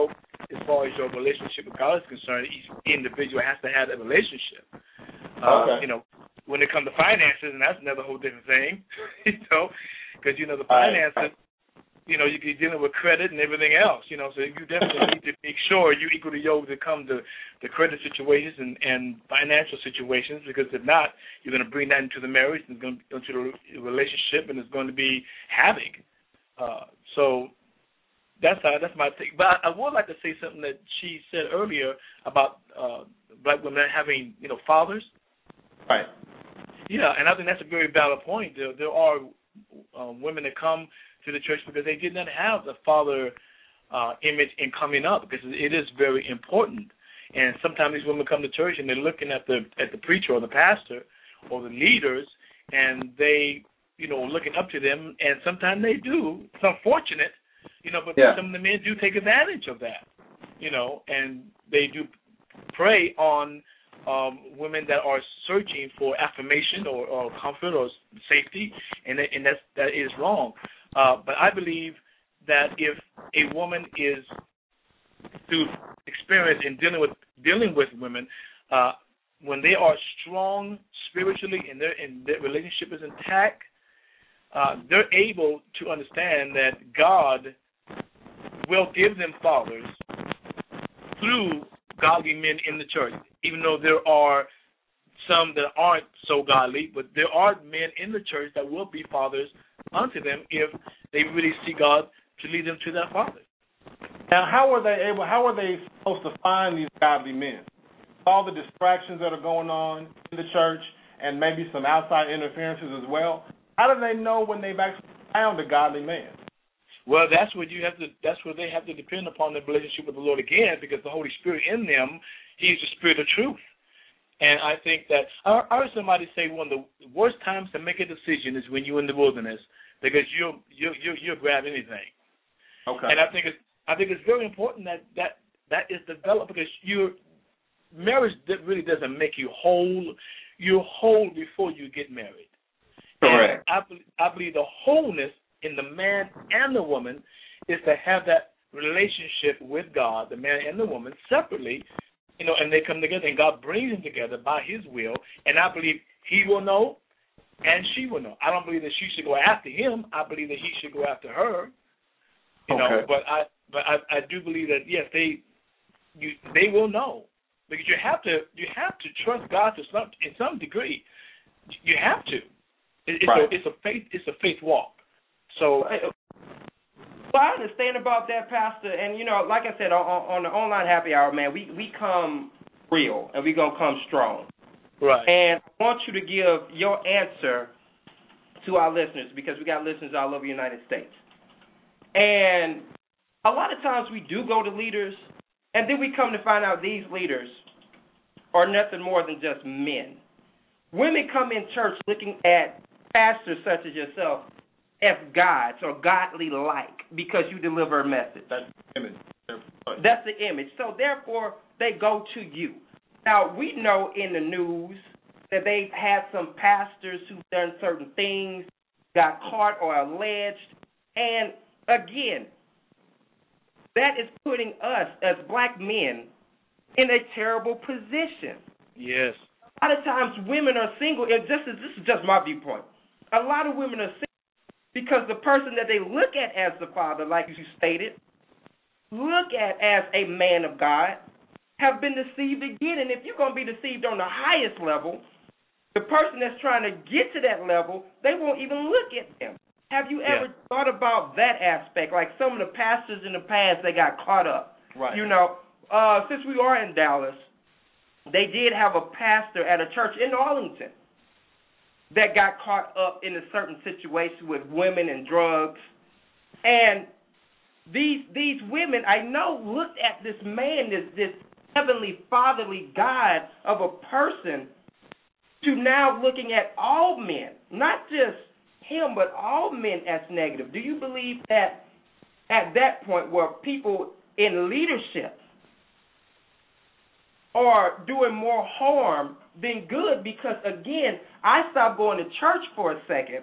as far as your relationship with God is concerned, each individual has to have that relationship.
Okay.
Uh, you know, when it comes to finances, and that's another whole different thing, you know, because, you know, the finances, you know, you're dealing with credit and everything else, you know, so you definitely need to make sure you equally yoked to come to the credit situations and, and financial situations, because if not, you're going to bring that into the marriage, and it's going to into the relationship, and it's going to be havoc. Uh, so that's uh, that's my thing. But I, I would like to say something that she said earlier about uh, black women having, you know, fathers.
Right.
Yeah, and I think that's a very valid point. There, there are um, women that come to the church because they did not have the father uh, image in coming up, because it is very important. And sometimes these women come to church and they're looking at the at the preacher or the pastor or the leaders, and they, you know, looking up to them, and sometimes they do. It's unfortunate, you know, but
yeah.
some of the men do take advantage of that, you know, and they do prey on um, women that are searching for affirmation or, or comfort or safety, and, and that's, that is wrong. Uh, but I believe that if a woman is, through experience in dealing with dealing with women, uh, when they are strong spiritually and their and their relationship is intact, uh, they're able to understand that God will give them fathers through godly men in the church, even though there are some that aren't so godly, but there are men in the church that will be fathers unto them if they really see God to lead them to that father.
Now, how are they able? How are they supposed to find these godly men? All the distractions that are going on in the church, and maybe some outside interferences as well. How do they know when they've actually found a godly man?
Well, that's what you have to. That's where they have to depend upon the relationship with the Lord again, because the Holy Spirit in them, He's the Spirit of truth. And I think that I heard somebody say one of the worst times to make a decision is when you're in the wilderness, because you'll you'll you'll, you'll grab anything.
Okay.
And I think it's I think it's very important that that, that is developed, because your marriage really doesn't make you whole. You're whole before you get married.
Correct.
And I, I believe the wholeness in the man and the woman is to have that relationship with God, the man and the woman, separately, you know, and they come together, and God brings them together by His will. And I believe he will know and she will know. I don't believe that she should go after him. I believe that he should go after her. You
okay.
know, but I but I, I do believe that yes, they you they will know. Because you have to you have to trust God to some in some degree. You have to. It, it's
right.
a it's a faith it's a faith walk. So
well, I understand about that, Pastor. And, you know, like I said, on, on the online happy hour, man, we, we come real and we're going to come strong.
Right.
And I want you to give your answer to our listeners, because we got listeners all over the United States. And a lot of times we do go to leaders, and then we come to find out these leaders are nothing more than just men. Women come in church looking at pastors such as yourself as gods or godly-like because you deliver a message.
That's the image.
That's the image. So, therefore, they go to you. Now, we know in the news that they've had some pastors who've done certain things, got caught or alleged, and, again, that is putting us as black men in a terrible position.
Yes.
A lot of times women are single, and this is, this is just my viewpoint. A lot of women are single because the person that they look at as the father, like you stated, look at as a man of God, have been deceived again. And if you're going to be deceived on the highest level, the person that's trying to get to that level, they won't even look at them. Have you ever yeah. thought about that aspect? Like some of the pastors in the past, they got caught up.
Right.
You know, uh, since we are in Dallas, they did have a pastor at a church in Arlington that got caught up in a certain situation with women and drugs. And these these women, I know, looked at this man, this, this heavenly, fatherly God of a person, to now looking at all men, not just him, but all men as negative. Do you believe that at that point where people in leadership are doing more harm than good? Because, again, I stopped going to church for a second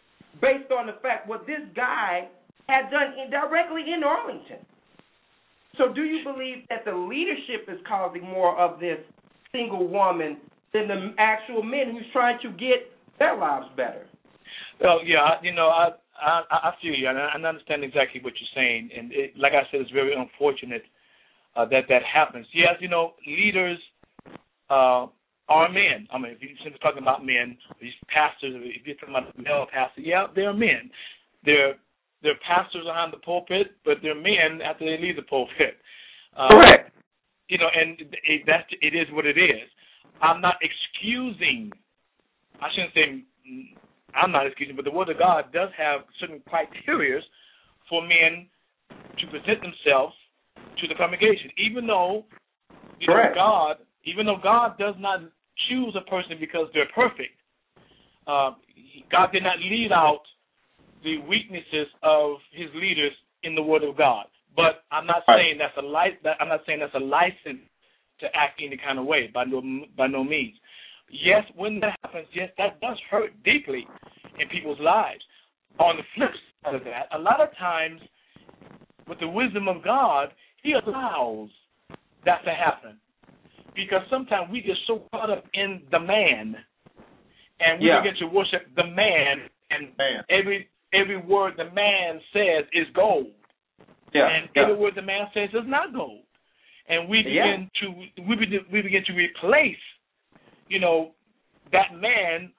based on the fact what this guy had done indirectly in Arlington.
So do you believe that the leadership is causing more of this single woman than the actual men who's trying to get their lives better?
Well, yeah, you know, I I, I feel you, and I understand exactly what you're saying. And it, like I said, it's very unfortunate uh, that that happens. Yes, you know, leaders uh, are men. I mean, if you're simply talking about men, these pastors, if you're talking about male pastors, yeah, they're men. They're they're pastors behind the pulpit, but they're men after they leave the pulpit. Uh,
Correct.
You know, and it, that's it is what it is. I'm not excusing. I shouldn't say I'm not excusing, but the Word of God does have certain criteria for men to present themselves to the congregation, even though you know, God, even though God does not choose a person because they're perfect. Uh, God did not lead out the weaknesses of His leaders in the Word of God. But I'm not saying that's a li- that, I'm not saying that's a license to act any kind of way, by no by no means. Yes, when that happens, yes, that does hurt deeply in people's lives. On the flip side of that, a lot of times, with the wisdom of God, He allows that to happen. Because sometimes we get so caught up in the man, and we
yeah.
begin to worship the man, and
man.
every every word the man says is gold.
Yeah.
And
yeah.
every word the man says is not gold. And we begin
yeah.
to we begin, we begin to replace, you know, that man.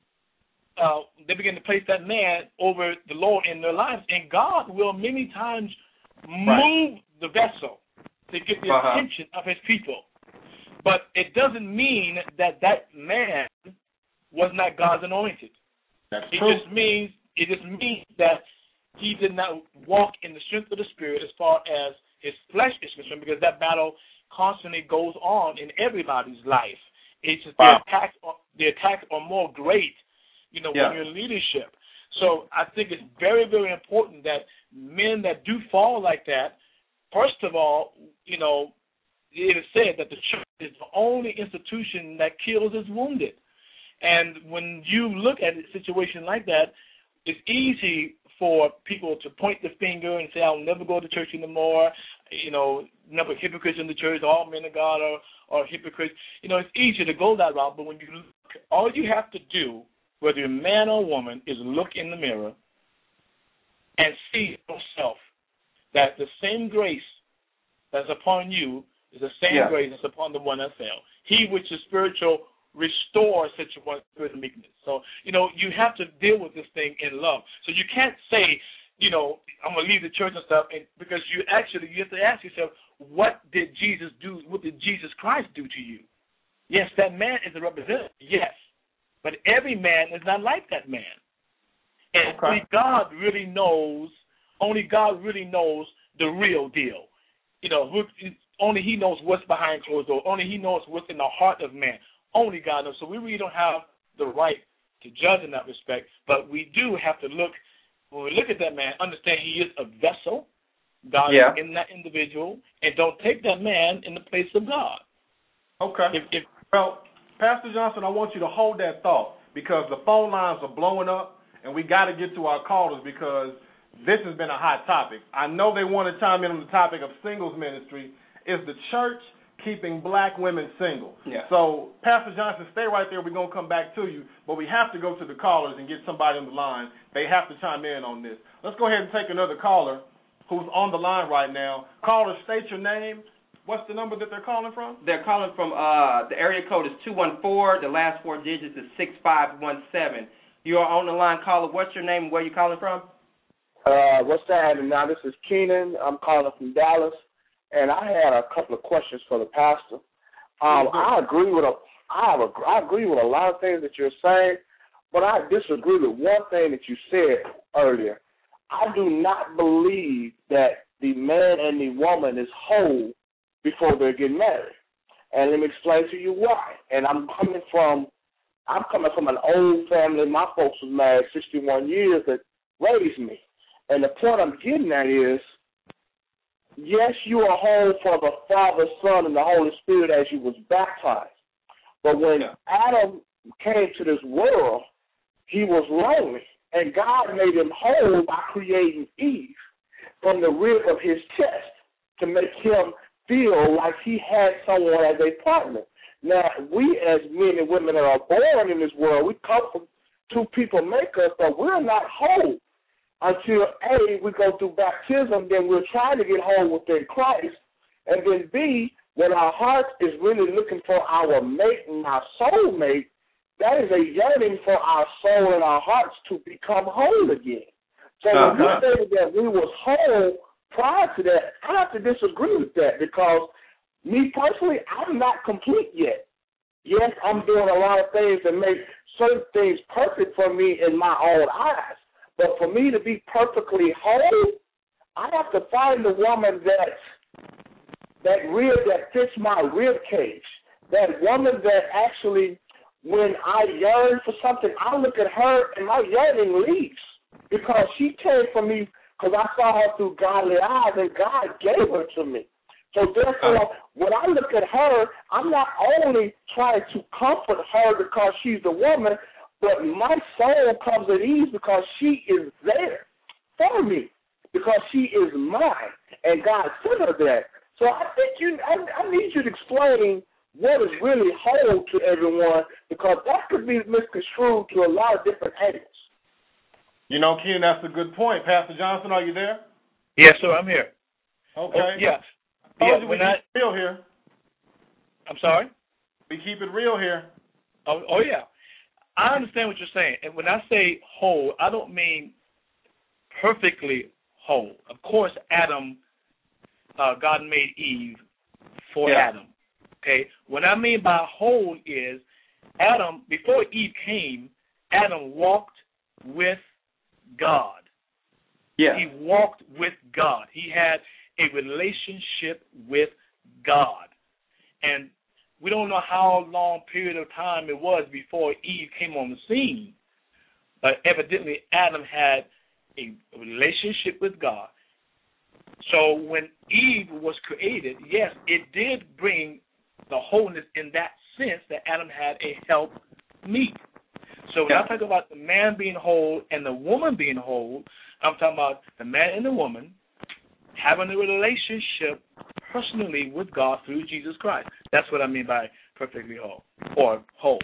Uh, they begin to place that man over the Lord in their lives, and God will many times move
right.
the vessel to get the
uh-huh.
attention of His people. But it doesn't mean that that man was not God's anointed.
That's
it
true.
just means it just means that he did not walk in the strength of the Spirit as far as his flesh is concerned, because that battle constantly goes on in everybody's life. It's just
wow.
the attacks are, the attacks are more great, you know,
yeah.
when you're in leadership. So I think it's very, very important that men that do fall like that, first of all, you know, it is said that the church is the only institution that kills its wounded. And when you look at a situation like that, it's easy for people to point the finger and say, I'll never go to church anymore, you know, never hypocrites in the church, all men of God are, are hypocrites. You know, it's easier to go that route, but when you look, all you have to do, whether you're man or woman, is look in the mirror and see yourself that the same grace that's upon you is the same
yeah.
grace that's upon the one that fell. He which is spiritual restores such a one spirit of meekness. So, you know, you have to deal with this thing in love. So you can't say, you know, I'm going to leave the church and stuff, and because you actually, you have to ask yourself, what did Jesus do, what did Jesus Christ do to you? Yes, that man is a representative, yes, but every man is not like that man. And
okay.
only God really knows, only God really knows the real deal. You know, only He knows what's behind closed doors. Only He knows what's in the heart of man. Only God knows. So we really don't have the right to judge in that respect, but we do have to look, when we look at that man, understand he is a vessel, God
yeah.
is in that individual, and don't take that man in the place of God.
Okay.
If, if,
well, Pastor Johnson, I want you to hold that thought, because the phone lines are blowing up, and we got to get to our callers because this has been a hot topic. I know they want to chime in on the topic of singles ministry. Is the church keeping black women single?
Yeah.
So, Pastor Johnson, stay right there. We're going to come back to you, but we have to go to the callers and get somebody on the line. They have to chime in on this. Let's go ahead and take another caller who's on the line right now. Caller, state your name. What's the number that they're calling from?
They're calling from, uh, the area code is two one four. The last four digits is six five one seven. You are on the line, caller. What's your name and where you calling from?
Uh, what's happening now? This is Keenan. I'm calling from Dallas. And I had a couple of questions for the pastor. Um, I agree with a, I have a, I agree with a lot of things that you're saying, but I disagree with one thing that you said earlier. I do not believe that the man and the woman is whole before they get married. And let me explain to you why. And I'm coming from, I'm coming from an old family. My folks was married sixty-one years that raised me. And the point I'm getting at is, yes, you are whole for the Father, Son, and the Holy Spirit as you was baptized. But when Adam came to this world, he was lonely. And God made him whole by creating Eve from the rib of his chest. to make him feel like he had someone as a partner. Now, we as men and women that are born in this world, we come from two people make us, but we're not whole until, A, we go through baptism, then we're trying to get whole within Christ, and then, B, when our heart is really looking for our mate and our soul mate, that is a yearning for our soul and our hearts to become whole again. So uh-huh. when we say that we was whole prior to that, I have to disagree with that because me personally, I'm not complete yet. Yes, I'm doing a lot of things that make certain things perfect for me in my own eyes. But for me to be perfectly whole, I have to find the woman that's that rib that fits my rib cage, that woman that actually, when I yearn for something, I look at her and my yearning leaves because she came from me because I saw her through godly eyes and God gave her to me. So therefore, when I look at her, I'm not only trying to comfort her because she's the woman, but my soul comes at ease because she is there for me, because she is mine, and God sent her there. So I think you, I, I need you to explain what is really whole to everyone, because that could be misconstrued to a lot of different angles.
You know, Keenan, that's a good point. Pastor Johnson, are you there?
Yes, sir, I'm here.
Okay.
Oh, yeah.
I
yeah
told you we keep
I,
it real here.
I'm sorry?
We keep it real here.
Oh, oh, yeah. I understand what you're saying. And when I say whole, I don't mean perfectly whole. Of course, Adam, uh, God made Eve for
yeah.
Adam. Okay? What I mean by whole is Adam, before Eve came, Adam walked with God.
Yeah.
He walked with God. He had a relationship with God. And we don't know how long period of time it was before Eve came on the scene, but evidently Adam had a relationship with God. So when Eve was created, yes, it did bring the wholeness in that sense that Adam had a help meet. So when yeah. I talk about the man being whole and the woman being whole, I'm talking about the man and the woman having a relationship personally with God through Jesus Christ. That's what I mean by perfectly whole or whole.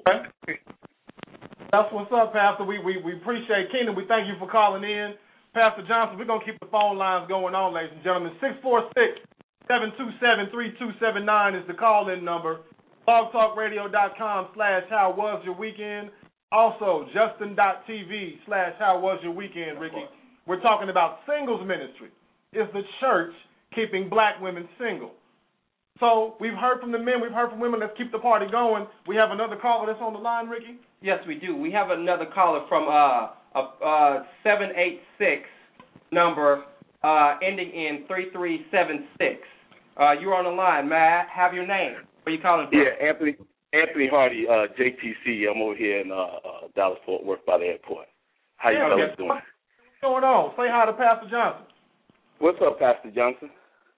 That's what's up, Pastor. We we, we appreciate Keenan. We thank you for calling in. Pastor Johnson, we're going to keep the phone lines going on, ladies and gentlemen. six four six, seven two seven, three two seven nine is the call-in number. blogtalkradio.com slash how was your weekend. Also, justin.tv slash how was your weekend, Ricky. We're talking about singles ministry. Is the church keeping black women single? So we've heard from the men, we've heard from women. Let's keep the party going. We have another caller that's on the line, Ricky.
Yes, we do. We have another caller from uh, a uh, seven eight six number uh, ending in three three seven six. Uh, you're on the line. May I have your name? Where you calling from?
Yeah, Anthony Anthony Hardy, uh, J T C. I'm over here in uh, uh, Dallas Fort Worth by the airport. How
yeah,
you fellas
okay.
doing?
What's going on? Say hi to Pastor Johnson.
What's up, Pastor Johnson?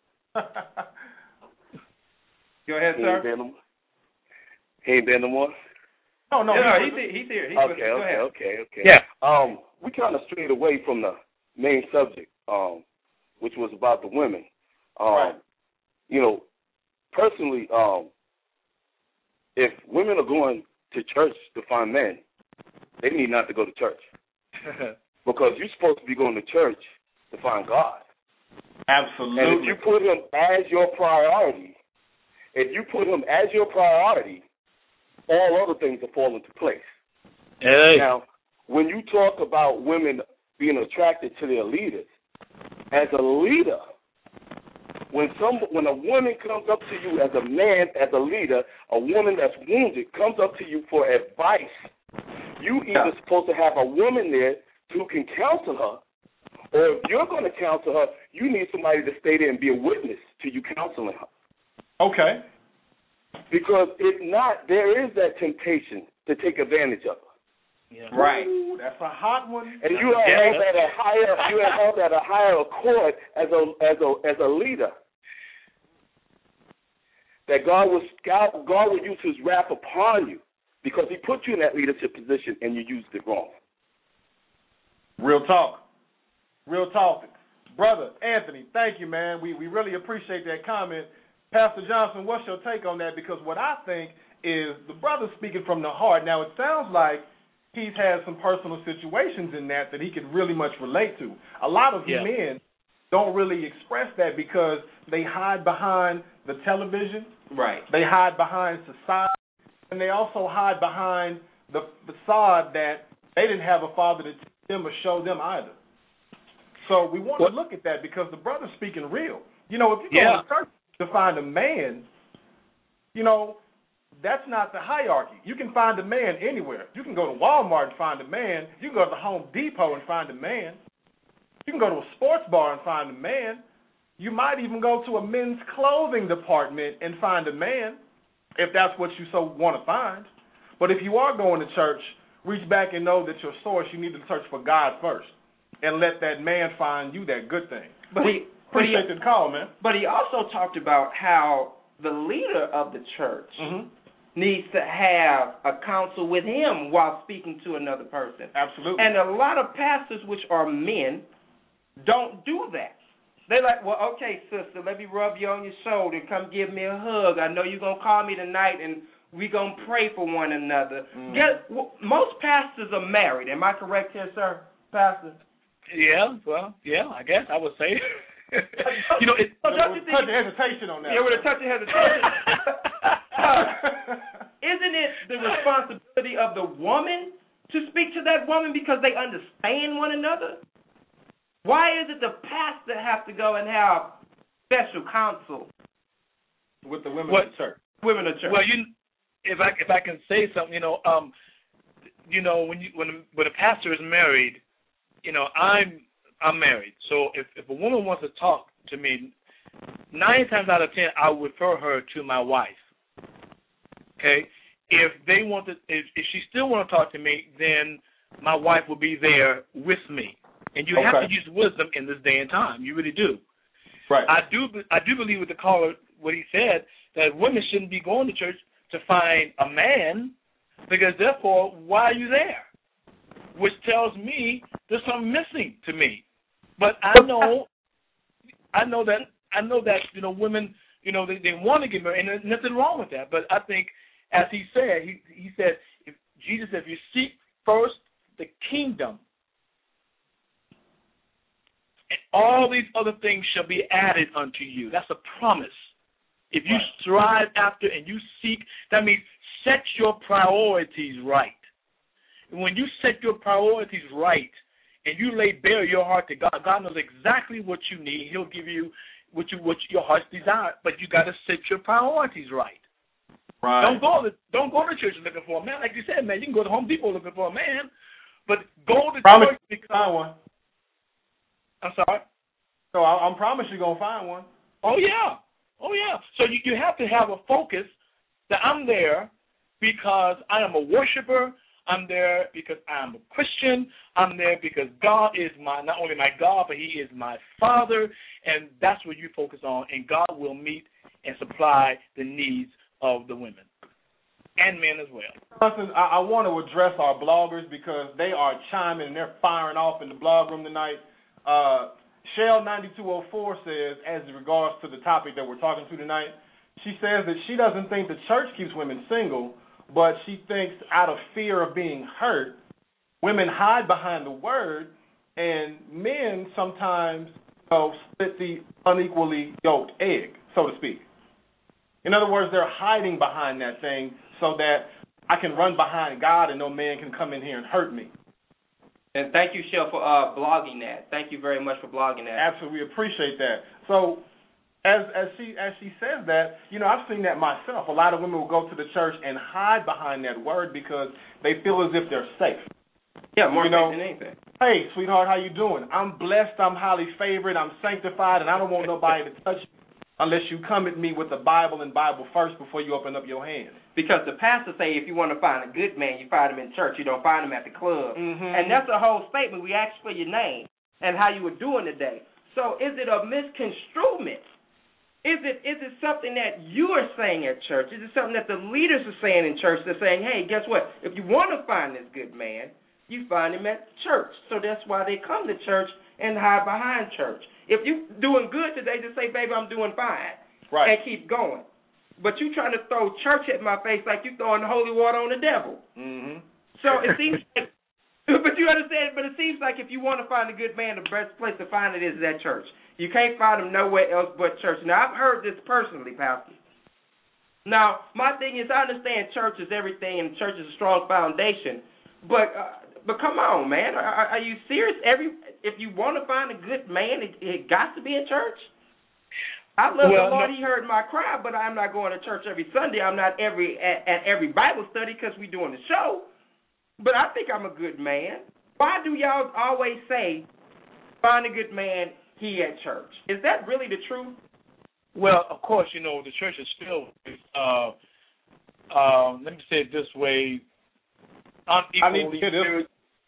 Go ahead,
he
sir.
Ain't there no more? He ain't there no more?
No, no,
no
he's,
he's, he's here. He's
okay,
Go
okay,
ahead.
okay, okay.
Yeah.
Um, we kind of strayed away from the main subject, um, which was about the women. Um,
right.
You know, personally, um, if women are going to church to find men, they need not to go to church. Because you're supposed to be going to church to find God.
Absolutely.
And if you put him as your priority, if you put him as your priority, all other things will fall into place.
Hey.
Now, when you talk about women being attracted to their leaders, as a leader, when some when a woman comes up to you as a man, as a leader, a woman that's wounded comes up to you for advice, you either supposed to have a woman there who can counsel her, or if you're going to counsel her, you need somebody to stay there and be a witness to you counseling her.
Okay.
Because if not, there is that temptation to take advantage of her.
Yeah.
Right.
Ooh, that's a hot one.
And you are
yeah.
held at a higher, you are held at a higher accord as a as a as a leader. That God will God, God will use His wrath upon you because He put you in that leadership position and you used it wrong.
Real talk. Real talk. Brother Anthony, thank you, man. We we really appreciate that comment. Pastor Johnson, what's your take on that? Because what I think is the brother speaking from the heart. Now, it sounds like he's had some personal situations in that that he could really much relate to. A lot of
yeah.
men don't really express that because they hide behind the television.
Right.
They hide behind society. And they also hide behind the facade that they didn't have a father to teach them or show them either. So we want what? to look at that because the brother's speaking real. You know, if you go
yeah.
to church to find a man, you know, that's not the hierarchy. You can find a man anywhere. You can go to Walmart and find a man. You can go to the Home Depot and find a man. You can go to a sports bar and find a man. You might even go to a men's clothing department and find a man, if that's what you so want to find. But if you are going to church, reach back and know that your source, you need to search for God first and let that man find you that good thing.
But he,
Appreciate
but he,
the call, man.
But he also talked about how the leader of the church
mm-hmm.
needs to have a counsel with him while speaking to another person.
Absolutely.
And a lot of pastors, which are men, don't do that. They're like, well, okay, sister, let me rub you on your shoulder and come give me a hug. I know you're going to call me tonight, and we're going to pray for one another.
Mm.
Get, well, most pastors are married. Am I correct here, sir, pastor?
Yeah, well, yeah, I guess I would say. you know, it,
with a touch of hesitation on that.
Yeah, with a touch of hesitation. Isn't it the responsibility of the woman to speak to that woman because they understand one another? Why is it the pastor have to go and have special counsel
with the women
what,
of the church?
Women of the church.
Well, you, if I if I can say something, you know, um, you know, when you when when a pastor is married. You know, I'm I'm married, so if, if a woman wants to talk to me, nine times out of ten, I'll refer her to my wife. Okay, if they want to, if, if she still want to talk to me, then my wife will be there with me. And you
okay.
have to use wisdom in this day and time. You really do.
Right.
I do. I do believe with the caller what he said that women shouldn't be going to church to find a man, because therefore, why are you there? Which tells me there's something missing to me. But I know, I know that I know that you know women, you know they, they want to get married, and there's nothing wrong with that. But I think, as he said, he he said, if Jesus said, if you seek first the kingdom, and all these other things shall be added unto you. That's a promise. If you
right.
strive after and you seek, that means set your priorities right. When you set your priorities right and you lay bare your heart to God, God knows exactly what you need. He'll give you what you what your heart's desire, but you got to set your priorities right.
Right.
Don't go to don't go to church looking for a man, like you said, man. You can go to Home Depot looking for a man, but go to
promise
church because
find one.
I'm sorry.
So I, I promise you're gonna find one.
Oh yeah, oh yeah. So you you have to have a focus that I'm there because I am a worshiper. I'm there because I'm a Christian. I'm there because God is my not only my God, but He is my Father, and that's what you focus on, and God will meet and supply the needs of the women and men as well.
Johnson, I, I want to address our bloggers because they are chiming and they're firing off in the blog room tonight. Uh, Shell ninety-two oh four says, as in regards to the topic that we're talking to tonight, she says that she doesn't think the church keeps women single, but she thinks out of fear of being hurt, women hide behind the word, and men sometimes you know, split the unequally yoked egg, so to speak. In other words, they're hiding behind that thing so that I can run behind God and no man can come in here and hurt me.
And thank you, Shell, for uh, blogging that. Thank you very much for blogging that.
Absolutely, we appreciate that. So As as she as she says that, you know, I've seen that myself. A lot of women will go to the church and hide behind that word because they feel as if they're safe.
Yeah, more
you know,
safe than anything.
Hey, sweetheart, how you doing? I'm blessed, I'm highly favored, I'm sanctified, and I don't want nobody to touch me unless you come at me with the Bible and Bible first before you open up your hands.
Because the pastor say if you want to find a good man, you find him in church. You don't find him at the club.
Mm-hmm.
And that's the whole statement. We asked for your name and how you were doing today. So is it a misconstruement? Is it is it something that you are saying at church? Is it something that the leaders are saying in church? They're saying, hey, guess what? If you want to find this good man, you find him at church. So that's why they come to church and hide behind church. If you doing good today, just say, baby, I'm doing fine.
Right.
And keep going. But you trying to throw church at my face like you throwing the holy water on the devil.
Mm-hmm.
So it seems like, but you understand, but it seems like if you want to find a good man, the best place to find it is at church. You can't find him nowhere else but church. Now, I've heard this personally, Pastor. Now, my thing is, I understand church is everything and church is a strong foundation, but uh, but come on, man. Are, are you serious? Every If you want to find a good man, it, it got to be in church? I love
well,
the Lord.
No.
He heard my cry, but I'm not going to church every Sunday. I'm not every at, at every Bible study because we're doing the show. But I think I'm a good man. Why do y'all always say, find a good man, he at church? Is that really the truth?
Well, of course, you know, the church is filled with, uh, uh, let me say it this way, unequally.
I need to hear this.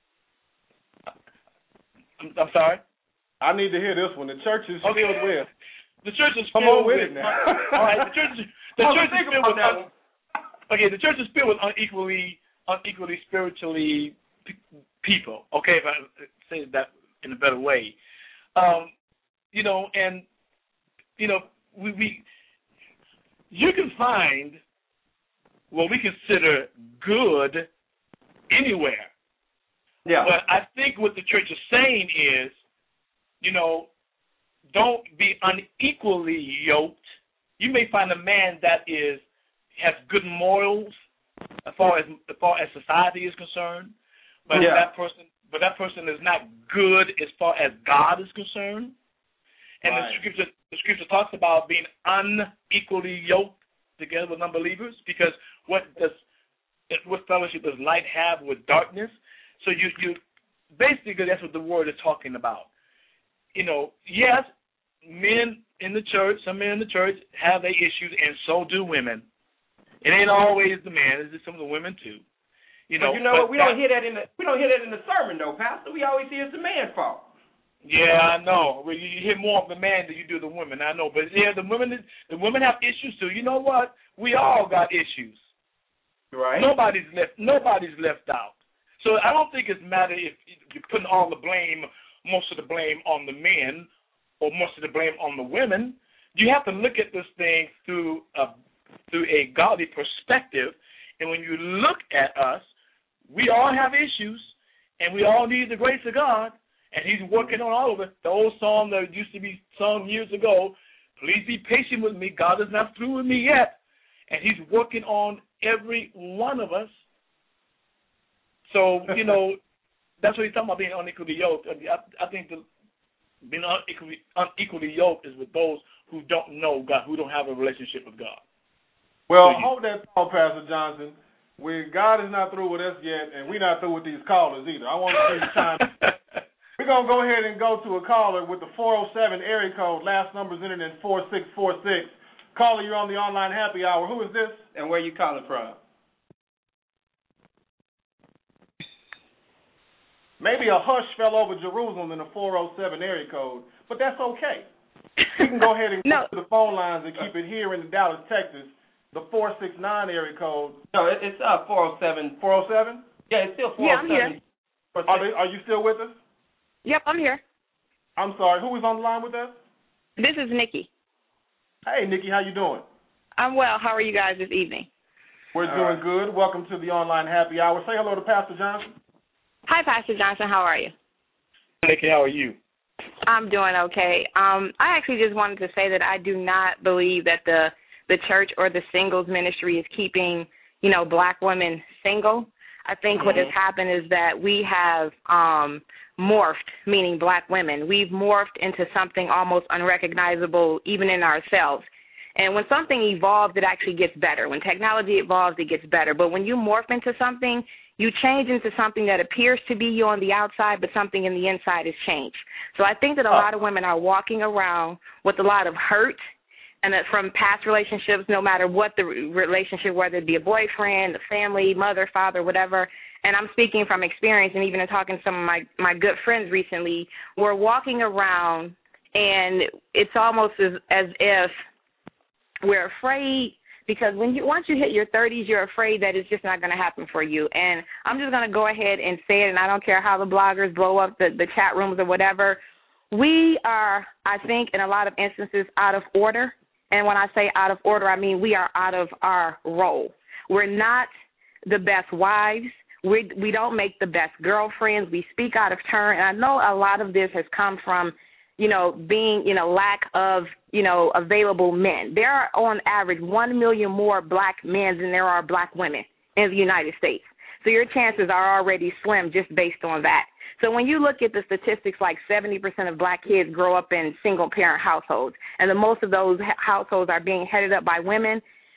I'm, I'm sorry?
I need to hear this one. The church is
Okay.
filled with.
The church is
Come
filled
on with
with
it now.
All right, the church, the
Come on,
church is
think
filled
about
with
that
un, okay. The church is filled with unequally, unequally spiritually p- people. Okay, if I say that in a better way, um, you know, and you know, we, we you can find what we consider good anywhere.
Yeah.
But I think what the church is saying is, you know, don't be unequally yoked. You may find a man that is has good morals as far as as far as society is concerned, but
yeah.
that person but that person is not good as far as God is concerned. And
right.
the scripture the scripture talks about being unequally yoked together with unbelievers, because what does what fellowship does light have with darkness? So you you basically that's what the word is talking about. You know, yes, men in the church, some men in the church have their issues, and so do women. It ain't always the man; it's just some of the women too. You know,
but you know
but
what? We
that,
don't hear that in the we don't hear that in the sermon, though, Pastor. We always hear it's the man's fault.
Yeah, I know. Well, you hear more of the man than you do the women. I know, but yeah, the women the women have issues too. You know what? We all got issues.
Right.
Nobody's left. Nobody's left out. So I don't think it's matter if you're putting all the blame, most of the blame on the men, or most of the blame on the women. You have to look at this thing through a through a godly perspective, and when you look at us, we all have issues, and we all need the grace of God, and He's working on all of it. The old song that used to be sung years ago, "Please be patient with me, God is not through with me yet," and He's working on every one of us. So, you know, that's what He's talking about, being unequally yoked. I, I think the being unequally, unequally yoked is with those who don't know God, who don't have a relationship with God.
Well,
So you,
hold that thought, Pastor Johnson. We, God is not through with us yet, and we're not through with these callers either. I want to see you chime in. We're going to go ahead and go to a caller with the four oh seven area code. Last number's ended in four six four six. Caller, you're on the online happy hour. Who is this?
And where you calling from?
Maybe a hush fell over Jerusalem in the four oh seven area code, but that's okay. We can go ahead and
no.
go to the phone lines and keep it here in Dallas, Texas. The four six nine area code.
No, it, it's uh four oh seven.
four oh seven?
Yeah, it's still four
Yeah,
oh
I'm
seven.
here.
Are, they, are you still with us?
Yep, I'm here.
I'm sorry. Who is on the line with us?
This is Nikki.
Hey, Nikki, how you doing?
I'm well. How are you guys this evening?
We're
All
doing
right.
good. Welcome to the online happy hour. Say hello to Pastor Johnson.
Hi, Pastor Johnson. How are you?
Nikki, how are you?
I'm doing okay. Um, I actually just wanted to say that I do not believe that the the church or the singles ministry is keeping, you know, black women single. I think mm-hmm. what has happened is that we have um, morphed, meaning black women. We've morphed into something almost unrecognizable even in ourselves. And when something evolves, it actually gets better. When technology evolves, it gets better. But when you morph into something, you change into something that appears to be you on the outside, but something in the inside has changed. So I think that a
oh.
lot of women are walking around with a lot of hurt and that from past relationships, no matter what the relationship, whether it be a boyfriend, a family, mother, father, whatever. And I'm speaking from experience, and even in talking to some of my, my good friends recently, we're walking around, and it's almost as, as if we're afraid
because when you once you hit your thirties, you're afraid that it's just not going to happen for you. And I'm just going to go ahead and say it, and I don't care how the bloggers blow up the, the chat rooms or whatever. We are, I think, in a lot of instances, out of order. And when I say out of order, I mean we are out of our role. We're not the best wives. We we don't make the best girlfriends. We speak out of turn. And I know a lot of this has come from, you know, being, you know, lack of, you know, available men. There are on average one million more black men than there are black women in the United States. So your chances are already slim just based on that. So when you look at the statistics, like seventy percent of black kids grow up in single-parent households, and the most of those households are being headed up by women,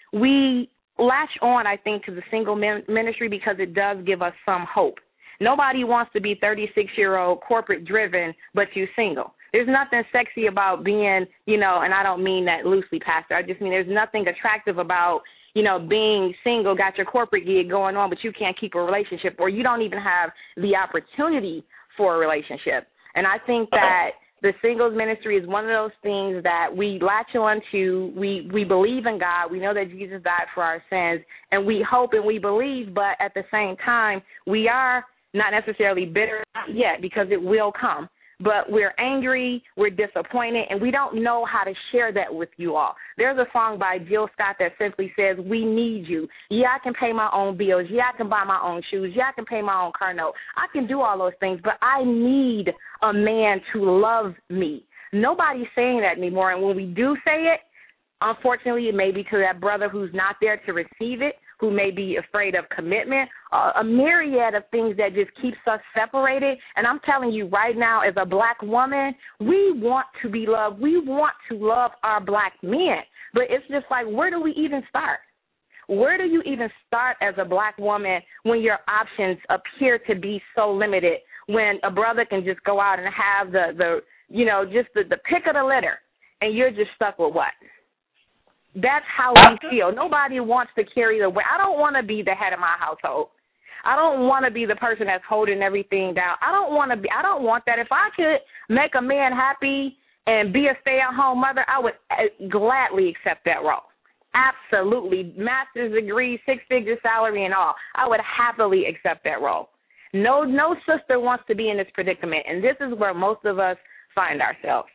we latch on, I think, to the single ministry because it does give us some hope. Nobody wants to be thirty-six-year-old corporate-driven, but you single. There's nothing sexy about being, you know, and I don't mean that loosely, Pastor. I just mean there's nothing attractive about, you know, being single, got your corporate gig going on, but you can't keep a relationship, or you don't even have the opportunity for a relationship. And I think that the singles ministry is one of those things that we latch on to. We, we believe in God. We know that Jesus died for our sins, and we hope and we believe, but at the same time, we are not necessarily bitter yet because it will come. But we're angry, we're disappointed, and we don't know how to share that with you all. There's a song by Jill Scott that simply says, we need you. Yeah, I can pay my own bills. Yeah, I can buy my own shoes. Yeah, I can pay my own car note. I can do all those things, but I need a man to love me. Nobody's saying that anymore, and when we do say it, unfortunately, it may be to that brother who's not there to receive it, who may be afraid of commitment, uh, a myriad of things that just keeps us separated. And I'm telling you right now, as a black woman, we want to be loved. We want to love our black men. But it's just like, where do we even start? Where do you even start as a black woman when your options appear to be so limited, when a brother can just go out and have the, the you know, just the, the pick of the litter, and you're just stuck with what? That's how we feel. Nobody wants to carry the weight. I don't want to be the head of my household. I don't want to be the person that's holding everything down. I don't want to be. I don't want that. If I could make a man happy and be a stay-at-home mother, I would gladly accept that role. Absolutely. Master's degree, six-figure salary and all. I would happily accept that role. No, no sister wants to be in this predicament, and this is where most of us find ourselves.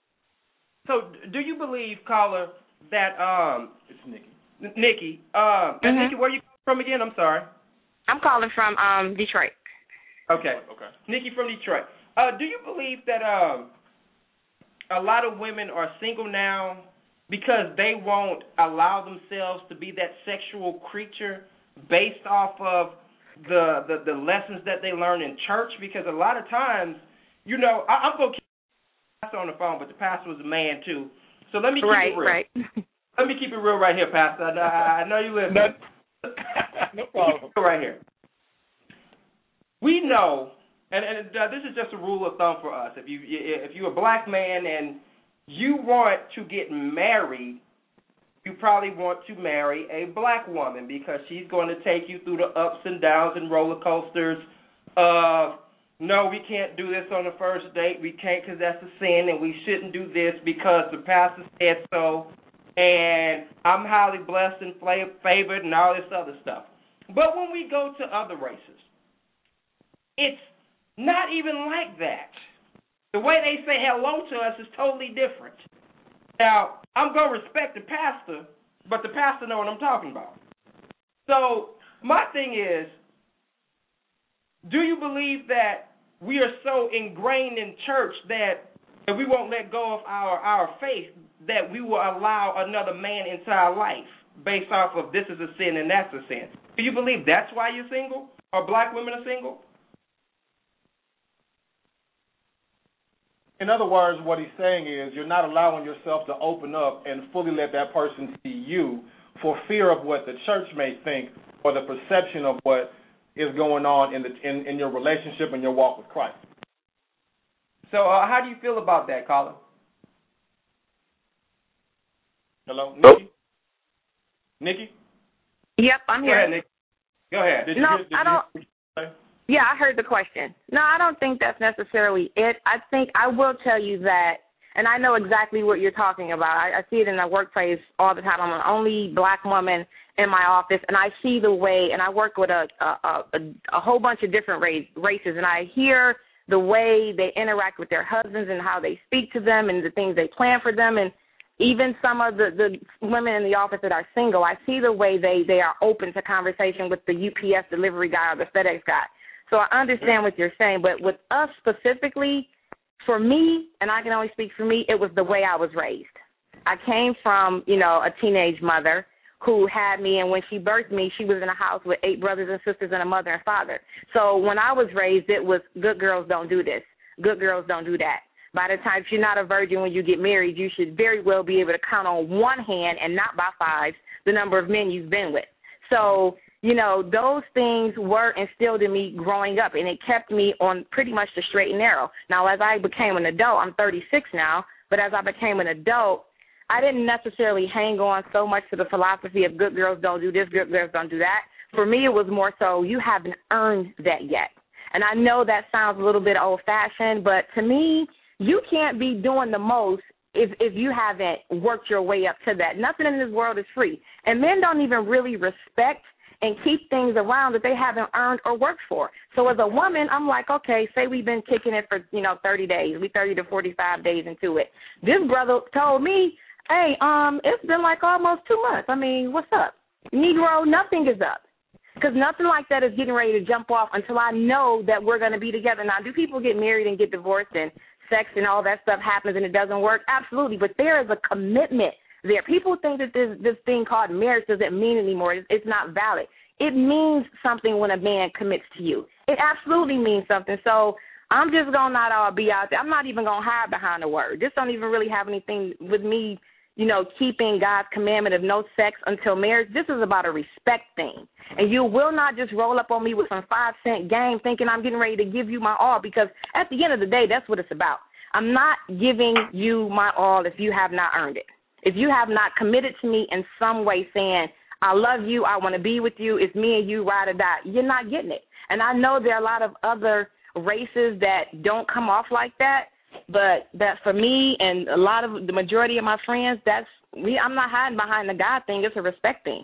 So do you believe, caller, that um
it's Nikki.
Nikki, um
mm-hmm.
and Nikki, where are you from again? I'm sorry.
I'm calling from um Detroit.
Okay. Okay. Nikki from Detroit. Uh, do you believe that um a lot of women are single now because they won't allow themselves to be that sexual creature based off of the the, the lessons that they learn in church? Because a lot of times, you know, I, I'm gonna keep the pastor on the phone, but the pastor was a man too. So let me keep
right,
it real.
Right.
Let me keep it real right here, Pastor. I, I know you live.
No, no problem.
Right here. We know, and, and uh, this is just a rule of thumb for us. If you if you're a black man and you want to get married, you probably want to marry a black woman because she's going to take you through the ups and downs and roller coasters of, no, we can't do this on the first date. We can't because that's a sin, and we shouldn't do this because the pastor said so, and I'm highly blessed and favored and all this other stuff. But when we go to other races, it's not even like that. The way they say hello to us is totally different. Now, I'm going to respect the pastor, but the pastor know what I'm talking about. So my thing is, do you believe that we are so ingrained in church that, that we won't let go of our, our faith, that we will allow another man into our life based off of this is a sin and that's a sin? Do you believe that's why you're single, or black women are single?
In other words, what he's saying is you're not allowing yourself to open up and fully let that person see you for fear of what the church may think or the perception of what is going on in the in, in your relationship and your walk with Christ.
So uh, how do you feel about that, Colin?
Hello, Nikki? Nikki?
Yep, I'm
Go
here.
ahead, Nikki. Go ahead.
Did
no,
you, did
I don't.
You,
yeah, I heard the question. No, I don't think that's necessarily it. I think I will tell you that, and I know exactly what you're talking about. I, I see it in the workplace all the time. I'm the only black woman in my office, and I see the way, and I work with a a, a, a whole bunch of different race, races, and I hear the way they interact with their husbands and how they speak to them and the things they plan for them, and even some of the, the women in the office that are single, I see the way they, they are open to conversation with the U P S delivery guy or the FedEx guy. So I understand what you're saying, but with us specifically, for me, and I can only speak for me, it was the way I was raised. I came from, you know, a teenage mother who had me, and when she birthed me, she was in a house with eight brothers and sisters and a mother and father. So when I was raised, it was good girls don't do this, good girls don't do that. By the time you're not a virgin when you get married, you should very well be able to count on one hand and not by fives the number of men you've been with. So, you know, those things were instilled in me growing up, and it kept me on pretty much the straight and narrow. Now, as I became an adult, I'm thirty-six now, but as I became an adult, I didn't necessarily hang on so much to the philosophy of good girls don't do this, good girls don't do that. For me, it was more so you haven't earned that yet. And I know that sounds a little bit old-fashioned, but to me, you can't be doing the most if if you haven't worked your way up to that. Nothing in this world is free. And men don't even really respect and keep things around that they haven't earned or worked for. So as a woman, I'm like, okay, say we've been kicking it for, you know, thirty days. We thirty to forty-five days into it. This brother told me, hey, um, it's been like almost two months. I mean, what's up? Negro, nothing is up. Because nothing like that is getting ready to jump off until I know that we're going to be together. Now, do people get married and get divorced and sex and all that stuff happens and it doesn't work? Absolutely, but there is a commitment there. People think that this this thing called marriage doesn't mean anymore. It's, it's not valid. It means something when a man commits to you. It absolutely means something. So I'm just going to not all be out there. I'm not even going to hide behind the word. This don't even really have anything with me, you know, keeping God's commandment of no sex until marriage. This is about a respect thing. And you will not just roll up on me with some five-cent game thinking I'm getting ready to give you my all, because at the end of the day, that's what it's about. I'm not giving you my all if you have not earned it. If you have not committed to me in some way saying, I love you, I want to be with you, it's me and you, ride or die, you're not getting it. And I know there are a lot of other races that don't come off like that, but that for me and a lot of the majority of my friends, that's me. I'm not hiding behind the God thing. It's a respect thing.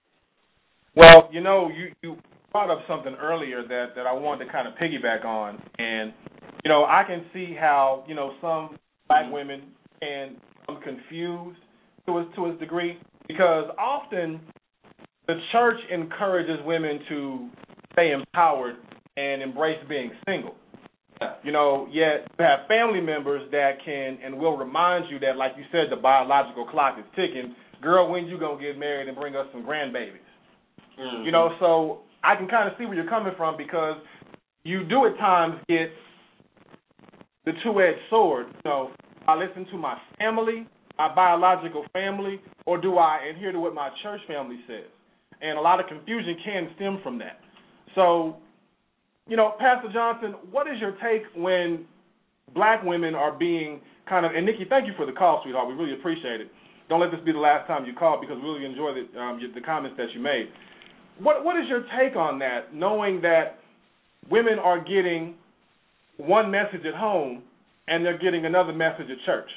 Well, you know, you, you brought up something earlier that, that I wanted to kind of piggyback on. And, you know, I can see how, you know, some black women can become confused to a, to a degree, because often the church encourages women to stay empowered and embrace being single. You know, yet you have family members that can and will remind you that, like you said, the biological clock is ticking. Girl, when you going to get married and bring us some grandbabies? Mm-hmm. You know, so I can kind of see where you're coming from, because you do at times get the two-edged sword. You know, I listen to my family, my biological family, or do I adhere to what my church family says? And a lot of confusion can stem from that. So, you know, Pastor Johnson, what is your take when black women are being kind of, and Nikki, thank you for the call, sweetheart. We really appreciate it. Don't let this be the last time you call, because we really enjoy the, um, the comments that you made. What What is your take on that, knowing that women are getting one message at home and they're getting another message at church?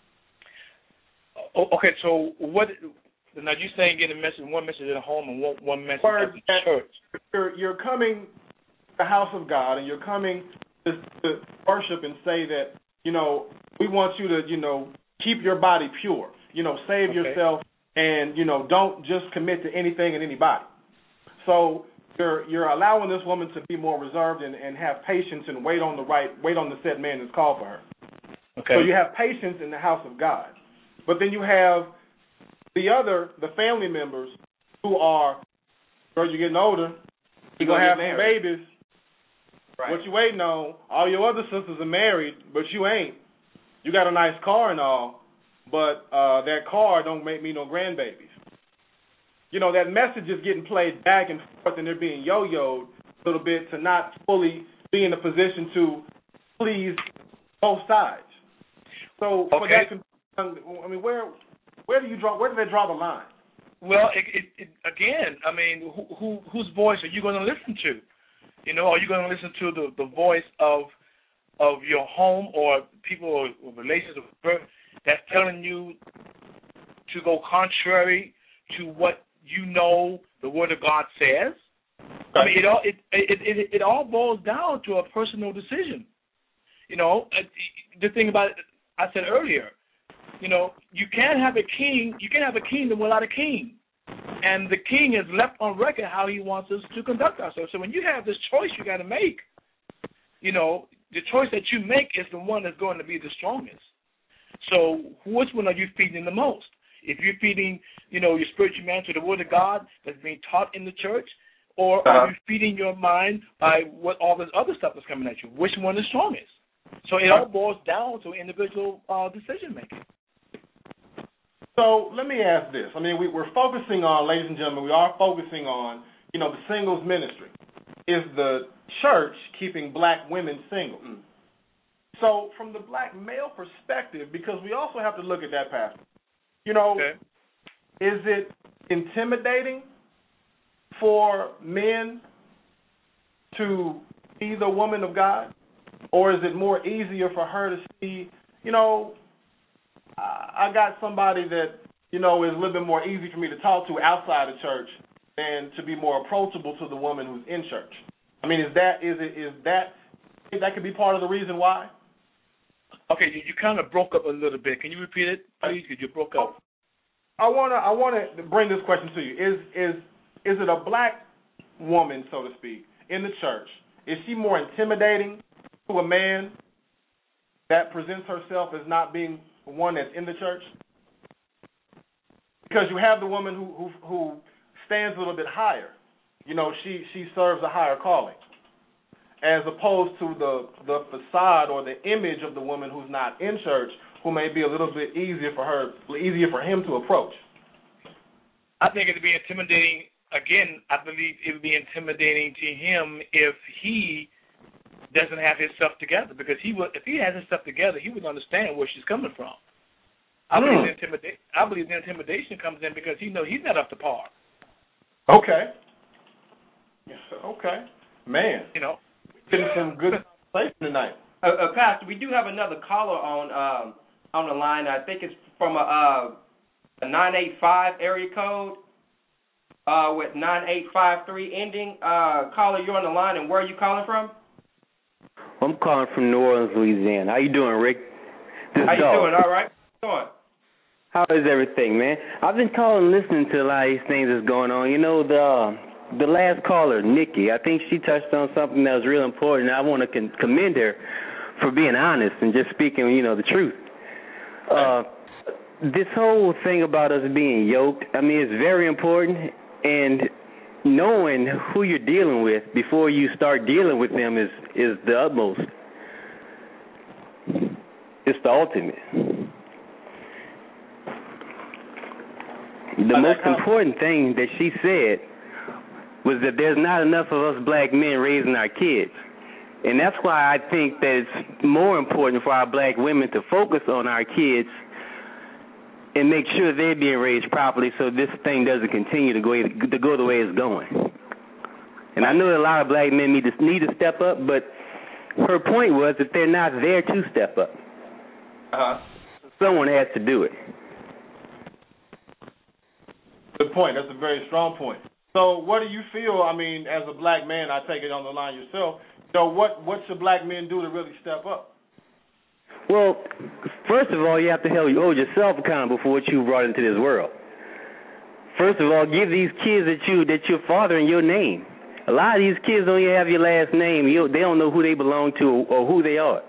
Okay, so what? Now you're saying getting a message, one message at home and one, one message
Word,
at the church.
You're, you're coming to the house of God and you're coming to, to worship and say that, you know, we want you to, you know, keep your body pure. You know, save okay. yourself, and, you know, don't just commit to anything and anybody. So you're you're allowing this woman to be more reserved and, and have patience and wait on the right, wait on the set man that's called for her. Okay. So you have patience in the house of God. But then you have the other, the family members who are, girl, you're getting older, you're going to have some babies. Right. What you waiting on? All your other sisters are married, but you ain't. You got a nice car and all, but uh, that car don't make me no grandbabies. You know, that message is getting played back and forth, and they're being yo-yoed a little bit to not fully be in a position to please both sides. So, for
okay.
that, I mean, where where do you draw? Where do they draw the line?
Well, it, it, it, again, I mean, who, who whose voice are you going to listen to? You know, are you going to listen to the, the voice of of your home or people or, or relations of birth that's telling you to go contrary to what you know the Word of God says. I mean, it all it it it, it all boils down to a personal decision. You know, the thing about it, I said earlier, you know, you can't have a king, you can't have a kingdom without a king. And the king has left on record how he wants us to conduct ourselves. So when you have this choice you got to make, you know, the choice that you make is the one that's going to be the strongest. So which one are you feeding the most? If you're feeding, you know, your spiritual man to the Word of God that's being taught in the church, or uh-huh. are you feeding your mind by what all this other stuff that's coming at you? Which one is strongest? So it all boils down to individual uh, decision making.
So let me ask this. I mean, we, we're focusing on, ladies and gentlemen, we are focusing on, you know, the singles ministry. Is the church keeping black women single? Mm. So from the black male perspective, because we also have to look at that, Pastor, you know, okay. is it intimidating for men to be the woman of God? Or is it more easier for her to see, you know, I got somebody that, you know, is a little bit more easy for me to talk to outside of church than to be more approachable to the woman who's in church? I mean, is that is it is that that could be part of the reason why?
Okay, you, you kind of broke up a little bit. Can you repeat it, please? Because you broke up.
I wanna I wanna bring this question to you. Is is is it a black woman, so to speak, in the church? Is she more intimidating to a man that presents herself as not being one that's in the church? Because you have the woman who who, who stands a little bit higher. You know, she, she serves a higher calling, as opposed to the the facade or the image of the woman who's not in church, who may be a little bit easier for her, easier for him to approach.
I think it'd be intimidating. Again, I believe it would be intimidating to him if he doesn't have his stuff together, because he would, if he has his stuff together, he would understand where she's coming from. I believe, mm. the intimida- I believe the intimidation comes in because he knows he's not up to par.
Okay. Okay. Man.
You know.
Getting some good conversation tonight.
Uh, uh, Pastor, we do have another caller on um, on the line. I think it's from a, uh, a nine eight five area code uh, with nine eight five three ending. Uh, caller, you're on the line, and where are you calling from?
I'm calling from New Orleans, Louisiana. How you doing, Rick? This
How you
dog.
doing? All right. How you doing?
How is everything, man? I've been calling, listening to a lot of these things that's going on. You know, the uh, the last caller, Nikki, I think she touched on something that was real important. I want to con- commend her for being honest and just speaking, you know, the truth. Uh, this whole thing about us being yoked, I mean, it's very important, and knowing who you're dealing with before you start dealing with them is, is the utmost. It's the ultimate. The most important thing that she said was that there's not enough of us black men raising our kids. And that's why I think that it's more important for our black women to focus on our kids and make sure they're being raised properly so this thing doesn't continue to go to go the way it's going. And I know a lot of black men need to, need to step up, but her point was that they're not there to step up.
Uh-huh.
Someone has to do it.
Good point. That's a very strong point. So what do you feel, I mean, as a black man, I take it on the line yourself, so what, what should black men do to really step up?
Well, first of all, you have to hold yourself accountable for what you brought into this world. First of all, give these kids that you that you're fathering your name. A lot of these kids don't even have your last name. You, they don't know who they belong to or, or who they are.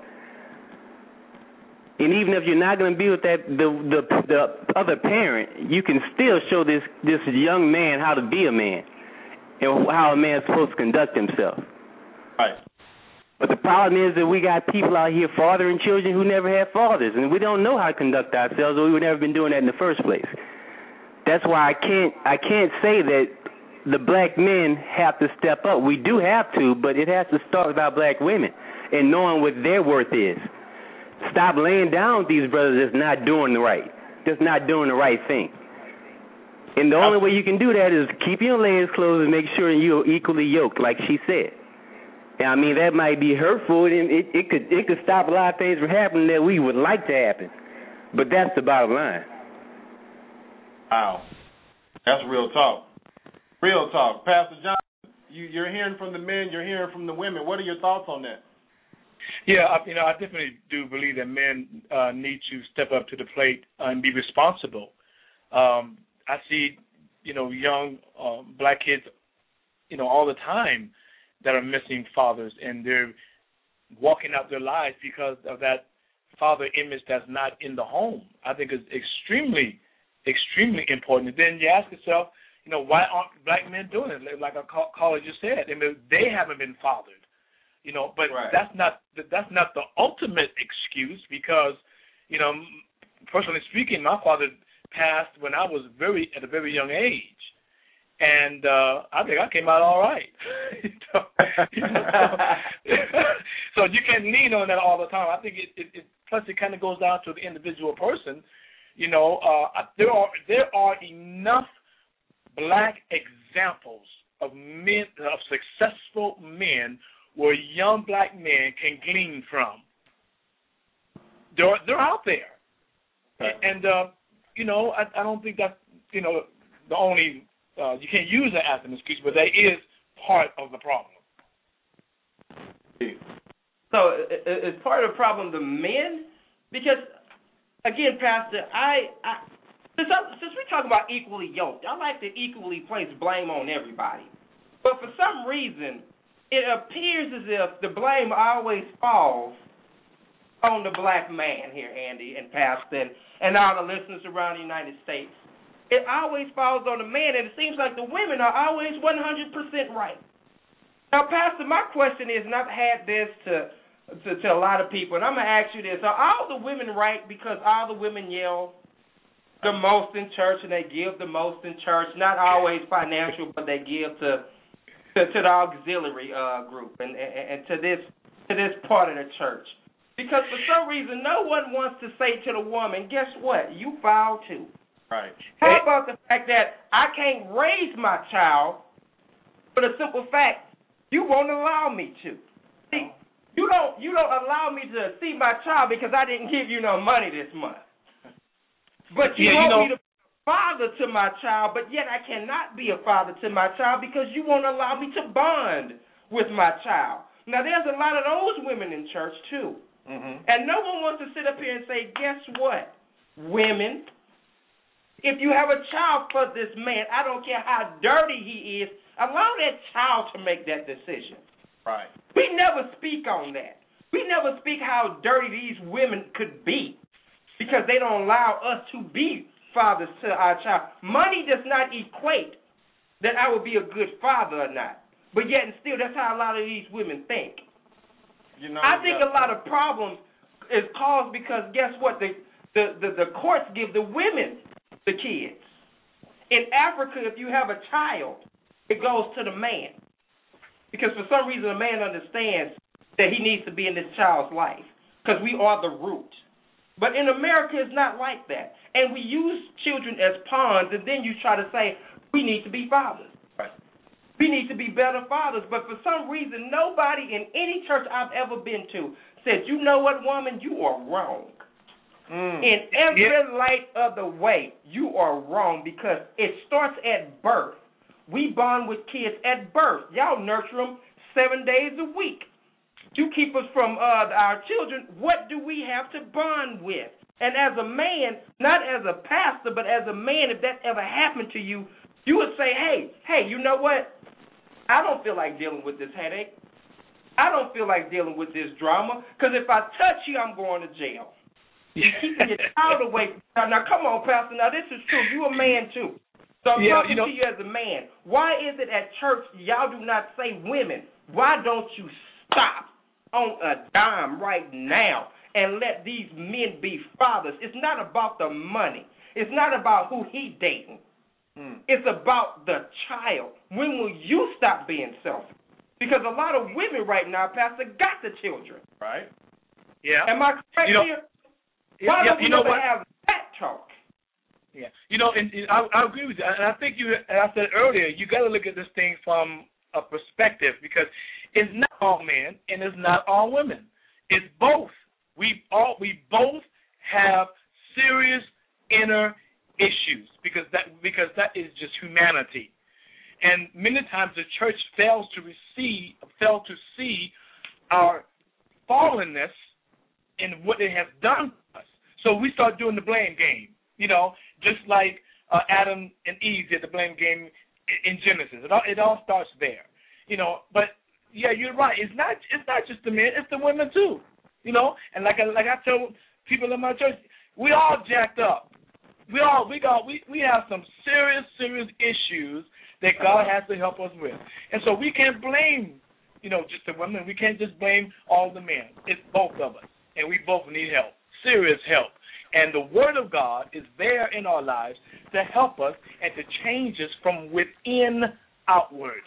And even if you're not going to be with that the, the the other parent, you can still show this this young man how to be a man and how a man's supposed to conduct himself.
Right.
But the problem is that we got people out here fathering children who never had fathers, and we don't know how to conduct ourselves, or we would never been doing that in the first place. That's why I can't I can't say that the black men have to step up. We do have to, but it has to start with our black women and knowing what their worth is. Stop laying down with these brothers that's not doing the right, just not doing the right thing. And the only way you can do that is keep your legs closed and make sure you're equally yoked, like she said. And I mean, that might be hurtful, and it, it could it could stop a lot of things from happening that we would like to happen. But that's the bottom line.
Wow. That's real talk. Real talk. Pastor John, you, you're hearing from the men, you're hearing from the women. What are your thoughts on that?
Yeah, I, you know, I definitely do believe that men uh, need to step up to the plate and be responsible. Um, I see, you know, young uh, black kids, you know, all the time that are missing fathers, and they're walking out their lives because of that father image that's not in the home. I think it's extremely, extremely important. And then you ask yourself, you know, why aren't black men doing it? Like a caller just said, I mean, they haven't been fathered. You know, but right. that's not that's not the ultimate excuse because, you know, personally speaking, my father passed when I was very at a very young age, and uh, I think I came out all right. you know, you know, so, so you can't lean on that all the time. I think it, it, it plus it kind of goes down to the individual person. You know, uh, there are there are enough black examples of men of successful men where young black men can glean from. They're they're out there, right. and uh, you know I, I don't think that's you know the only uh, you can't use that as an excuse, but that is part of the problem.
So is part of the problem the men? Because again, Pastor, I, I since I, since we talk about equally yoked, I like to equally place blame on everybody, but for some reason, it appears as if the blame always falls on the black man here, Andy and Pastor, and, and all the listeners around the United States. It always falls on the man, and it seems like the women are always one hundred percent right. Now, Pastor, my question is, and I've had this to, to, to a lot of people, and I'm going to ask you this. Are all the women right because all the women yell the most in church and they give the most in church? Not always financial, but they give to To, to the auxiliary uh, group and, and, and to this to this part of the church. Because for some reason, no one wants to say to the woman, guess what? You foul too.
Right.
How about the fact that I can't raise my child for the simple fact you won't allow me to? See, you don't you don't allow me to see my child because I didn't give you no money this month. But you
yeah,
want
you know,
me to father to my child, but yet I cannot be a father to my child because you won't allow me to bond with my child. Now, there's a lot of those women in church, too. Mm-hmm. And no one wants to sit up here and say, guess what, women, if you have a child for this man, I don't care how dirty he is, allow that child to make that decision.
Right.
We never speak on that. We never speak how dirty these women could be because they don't allow us to be fathers to our child. Money does not equate that I will be a good father or not. But yet and still, that's how a lot of these women think.
You know,
I think a lot of problems is caused because guess what? The, the, the, the courts give the women the kids. In Africa, if you have a child, it goes to the man. Because for some reason, the man understands that he needs to be in this child's life because we are the root. But in America, it's not like that. And we use children as pawns, and then you try to say, we need to be fathers.
Right.
We need to be better fathers. But for some reason, nobody in any church I've ever been to said, you know what, woman, you are wrong. Mm. In every yeah. light of the way, you are wrong because it starts at birth. We bond with kids at birth. Y'all nurture them seven days a week. You keep us from uh, our children. What do we have to bond with? And as a man, not as a pastor, but as a man, if that ever happened to you, you would say, hey, hey, you know what? I don't feel like dealing with this headache. I don't feel like dealing with this drama because if I touch you, I'm going to jail. You're keeping your child away. Now, now, come on, Pastor. Now, this is true. You're a man, too. So I'm
yeah,
talking
you know,
to you as a man. Why is it at church y'all do not say women? Why don't you stop on a dime right now and let these men be fathers? It's not about the money. It's not about who he dating. Mm. It's about the child. When will you stop being selfish? Because a lot of women right now, Pastor, got the children.
Right.
Yeah.
Am I correct
you know,
here? Why
yeah,
don't we
you know
never
what?
have that talk?
Yeah. You know, and, and I, I agree with you. And I think you, as I said earlier, you got to look at this thing from a perspective, because it's not all men and it's not all women. It's both. We all we both have serious inner issues because that because that is just humanity. And many times the church fails to receive, fail to see our fallenness in what it has done to us. So we start doing the blame game, you know, just like uh, Adam and Eve did the blame game in Genesis. It all, it all starts there, you know. But yeah, you're right. It's not it's not just the men; it's the women too, you know. And like I, like I tell people in my church, we all jacked up. We all we got we we have some serious serious issues that God has to help us with, and so we can't blame, you know, just the women. We can't just blame all the men. It's both of us, and we both need help, serious help. And the Word of God is there in our lives to help us and to change us from within outward.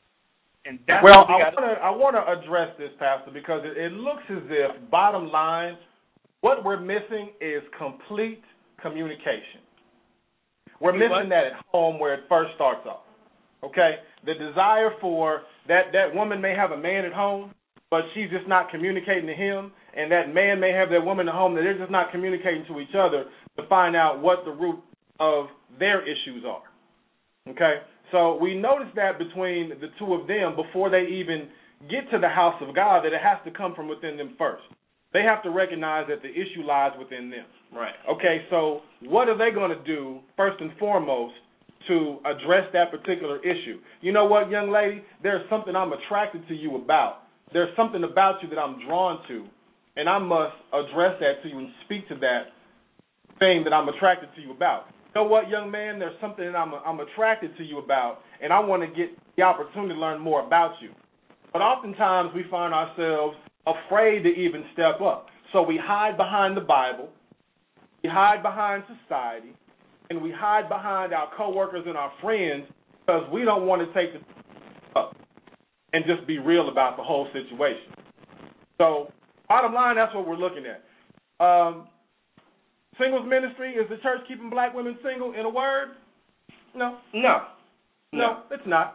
And that's
well,
what we
I
got
want to I want to address this, Pastor, because it, it looks as if, bottom line, what we're missing is complete communication. We're missing that at home where it first starts off. Okay? The desire for that, that woman may have a man at home, but she's just not communicating to him, and that man may have that woman at home that they're just not communicating to each other to find out what the root of their issues are. Okay? So we notice that between the two of them before they even get to the house of God, that it has to come from within them first. They have to recognize that the issue lies within them.
Right.
Okay, so what are they going to do, first and foremost, to address that particular issue? You know what, young lady? There's something I'm attracted to you about. There's something about you that I'm drawn to, and I must address that to you and speak to that thing that I'm attracted to you about. You know what, young man? There's something that I'm, I'm attracted to you about, and I want to get the opportunity to learn more about you. But oftentimes we find ourselves afraid to even step up. So we hide behind the Bible, we hide behind society, and we hide behind our coworkers and our friends because we don't want to take the up and just be real about the whole situation. So bottom line, that's what we're looking at. Um, singles ministry, is the church keeping black women single, in a word? No.
No.
No, no, it's not.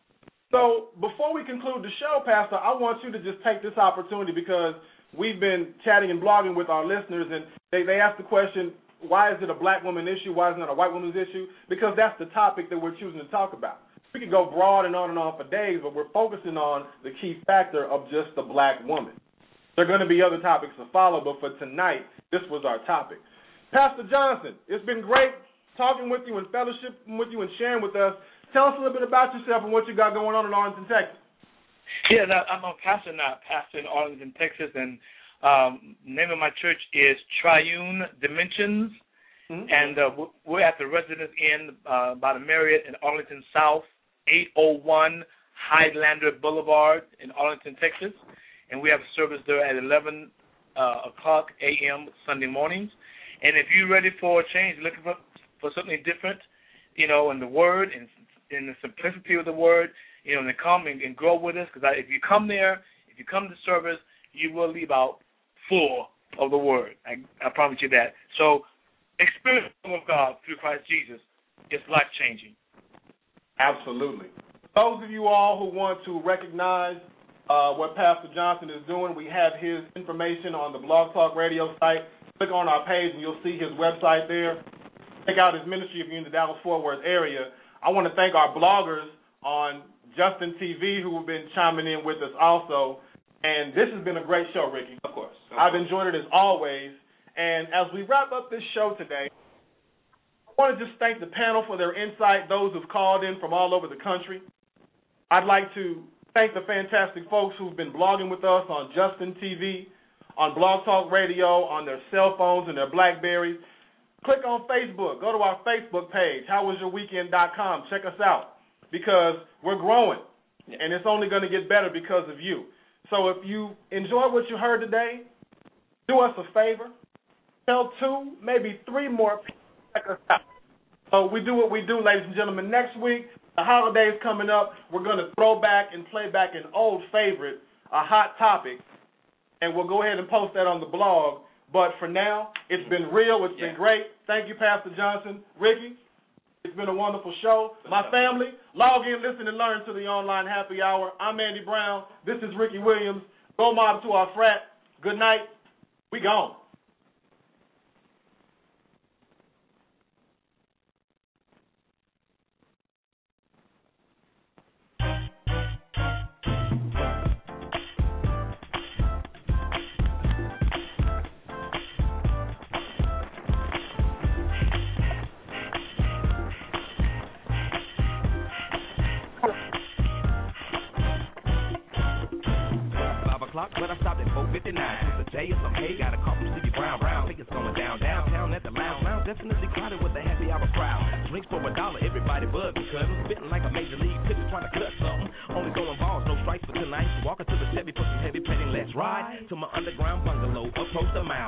So before we conclude the show, Pastor, I want you to just take this opportunity because we've been chatting and blogging with our listeners, and they, they asked the question, why is it a black woman issue? Why is it not a white woman's issue? Because that's the topic that we're choosing to talk about. We could go broad and on and on for days, but we're focusing on the key factor of just the black woman. There are going to be other topics to follow, but for tonight, this was our topic. Pastor Johnson, it's been great talking with you and fellowshipping with you and sharing with us. Tell us a little bit about yourself and what you got going on in Arlington, Texas.
Yeah, no, I'm a pastor now, pastor in Arlington, Texas, and um, the name of my church is Triune Dimensions, mm-hmm. and uh, we're at the Residence Inn uh, by the Marriott in Arlington South, eight oh one Highlander Boulevard in Arlington, Texas, and we have a service there at eleven uh, o'clock a.m. Sunday mornings. And if you're ready for a change, looking for, for something different, you know, in the Word and in the simplicity of the Word, you know, and come and, and grow with us. Because if you come there, if you come to service, you will leave out full of the Word. I, I promise you that. So experience the love of God through Christ Jesus is life-changing.
Absolutely. Those of you all who want to recognize uh, what Pastor Johnson is doing, we have his information on the Blog Talk Radio site. Click on our page and you'll see his website there. Check out his ministry if you're in the Dallas-Fort Worth area. I want to thank our bloggers on Justin T V who have been chiming in with us also. And this has been a great show, Ricky.
Of course. Of
I've
course.
enjoyed it as always. And as we wrap up this show today, I want to just thank the panel for their insight, those who've called in from all over the country. I'd like to thank the fantastic folks who've been blogging with us on Justin T V, on Blog Talk Radio, on their cell phones and their BlackBerries. Click on Facebook. Go to our Facebook page, how was your weekend dot com. Check us out because we're growing, and it's only going to get better because of you. So if you enjoyed what you heard today, do us a favor. Tell two, maybe three more people to check us out. So we do what we do, ladies and gentlemen. Next week, the holidays coming up, we're going to throw back and play back an old favorite, a hot topic, and we'll go ahead and post that on the blog. But for now, it's been real. It's yeah. been great. Thank you, Pastor Johnson. Ricky? It's been a wonderful show. My family, log in, listen, and learn to the online happy hour. I'm Andy Brown. This is Ricky Williams. Go mob to our frat. Good night. We gone.
But I stopped at four fifty-nine. It's a day or some hay. Got a call from Stevie Brown. Brown. Think it's going down. Downtown at the lounge. Lounge definitely crowded with the happy hour crowd. Drinks for a dollar. Everybody buzz because I'm spitting like a major league pitcher trying to cut something. Only throwing balls. No strikes for tonight. Walking to the Chevy. Put some heavy petting. Let's ride to my underground bungalow. Approach the mound.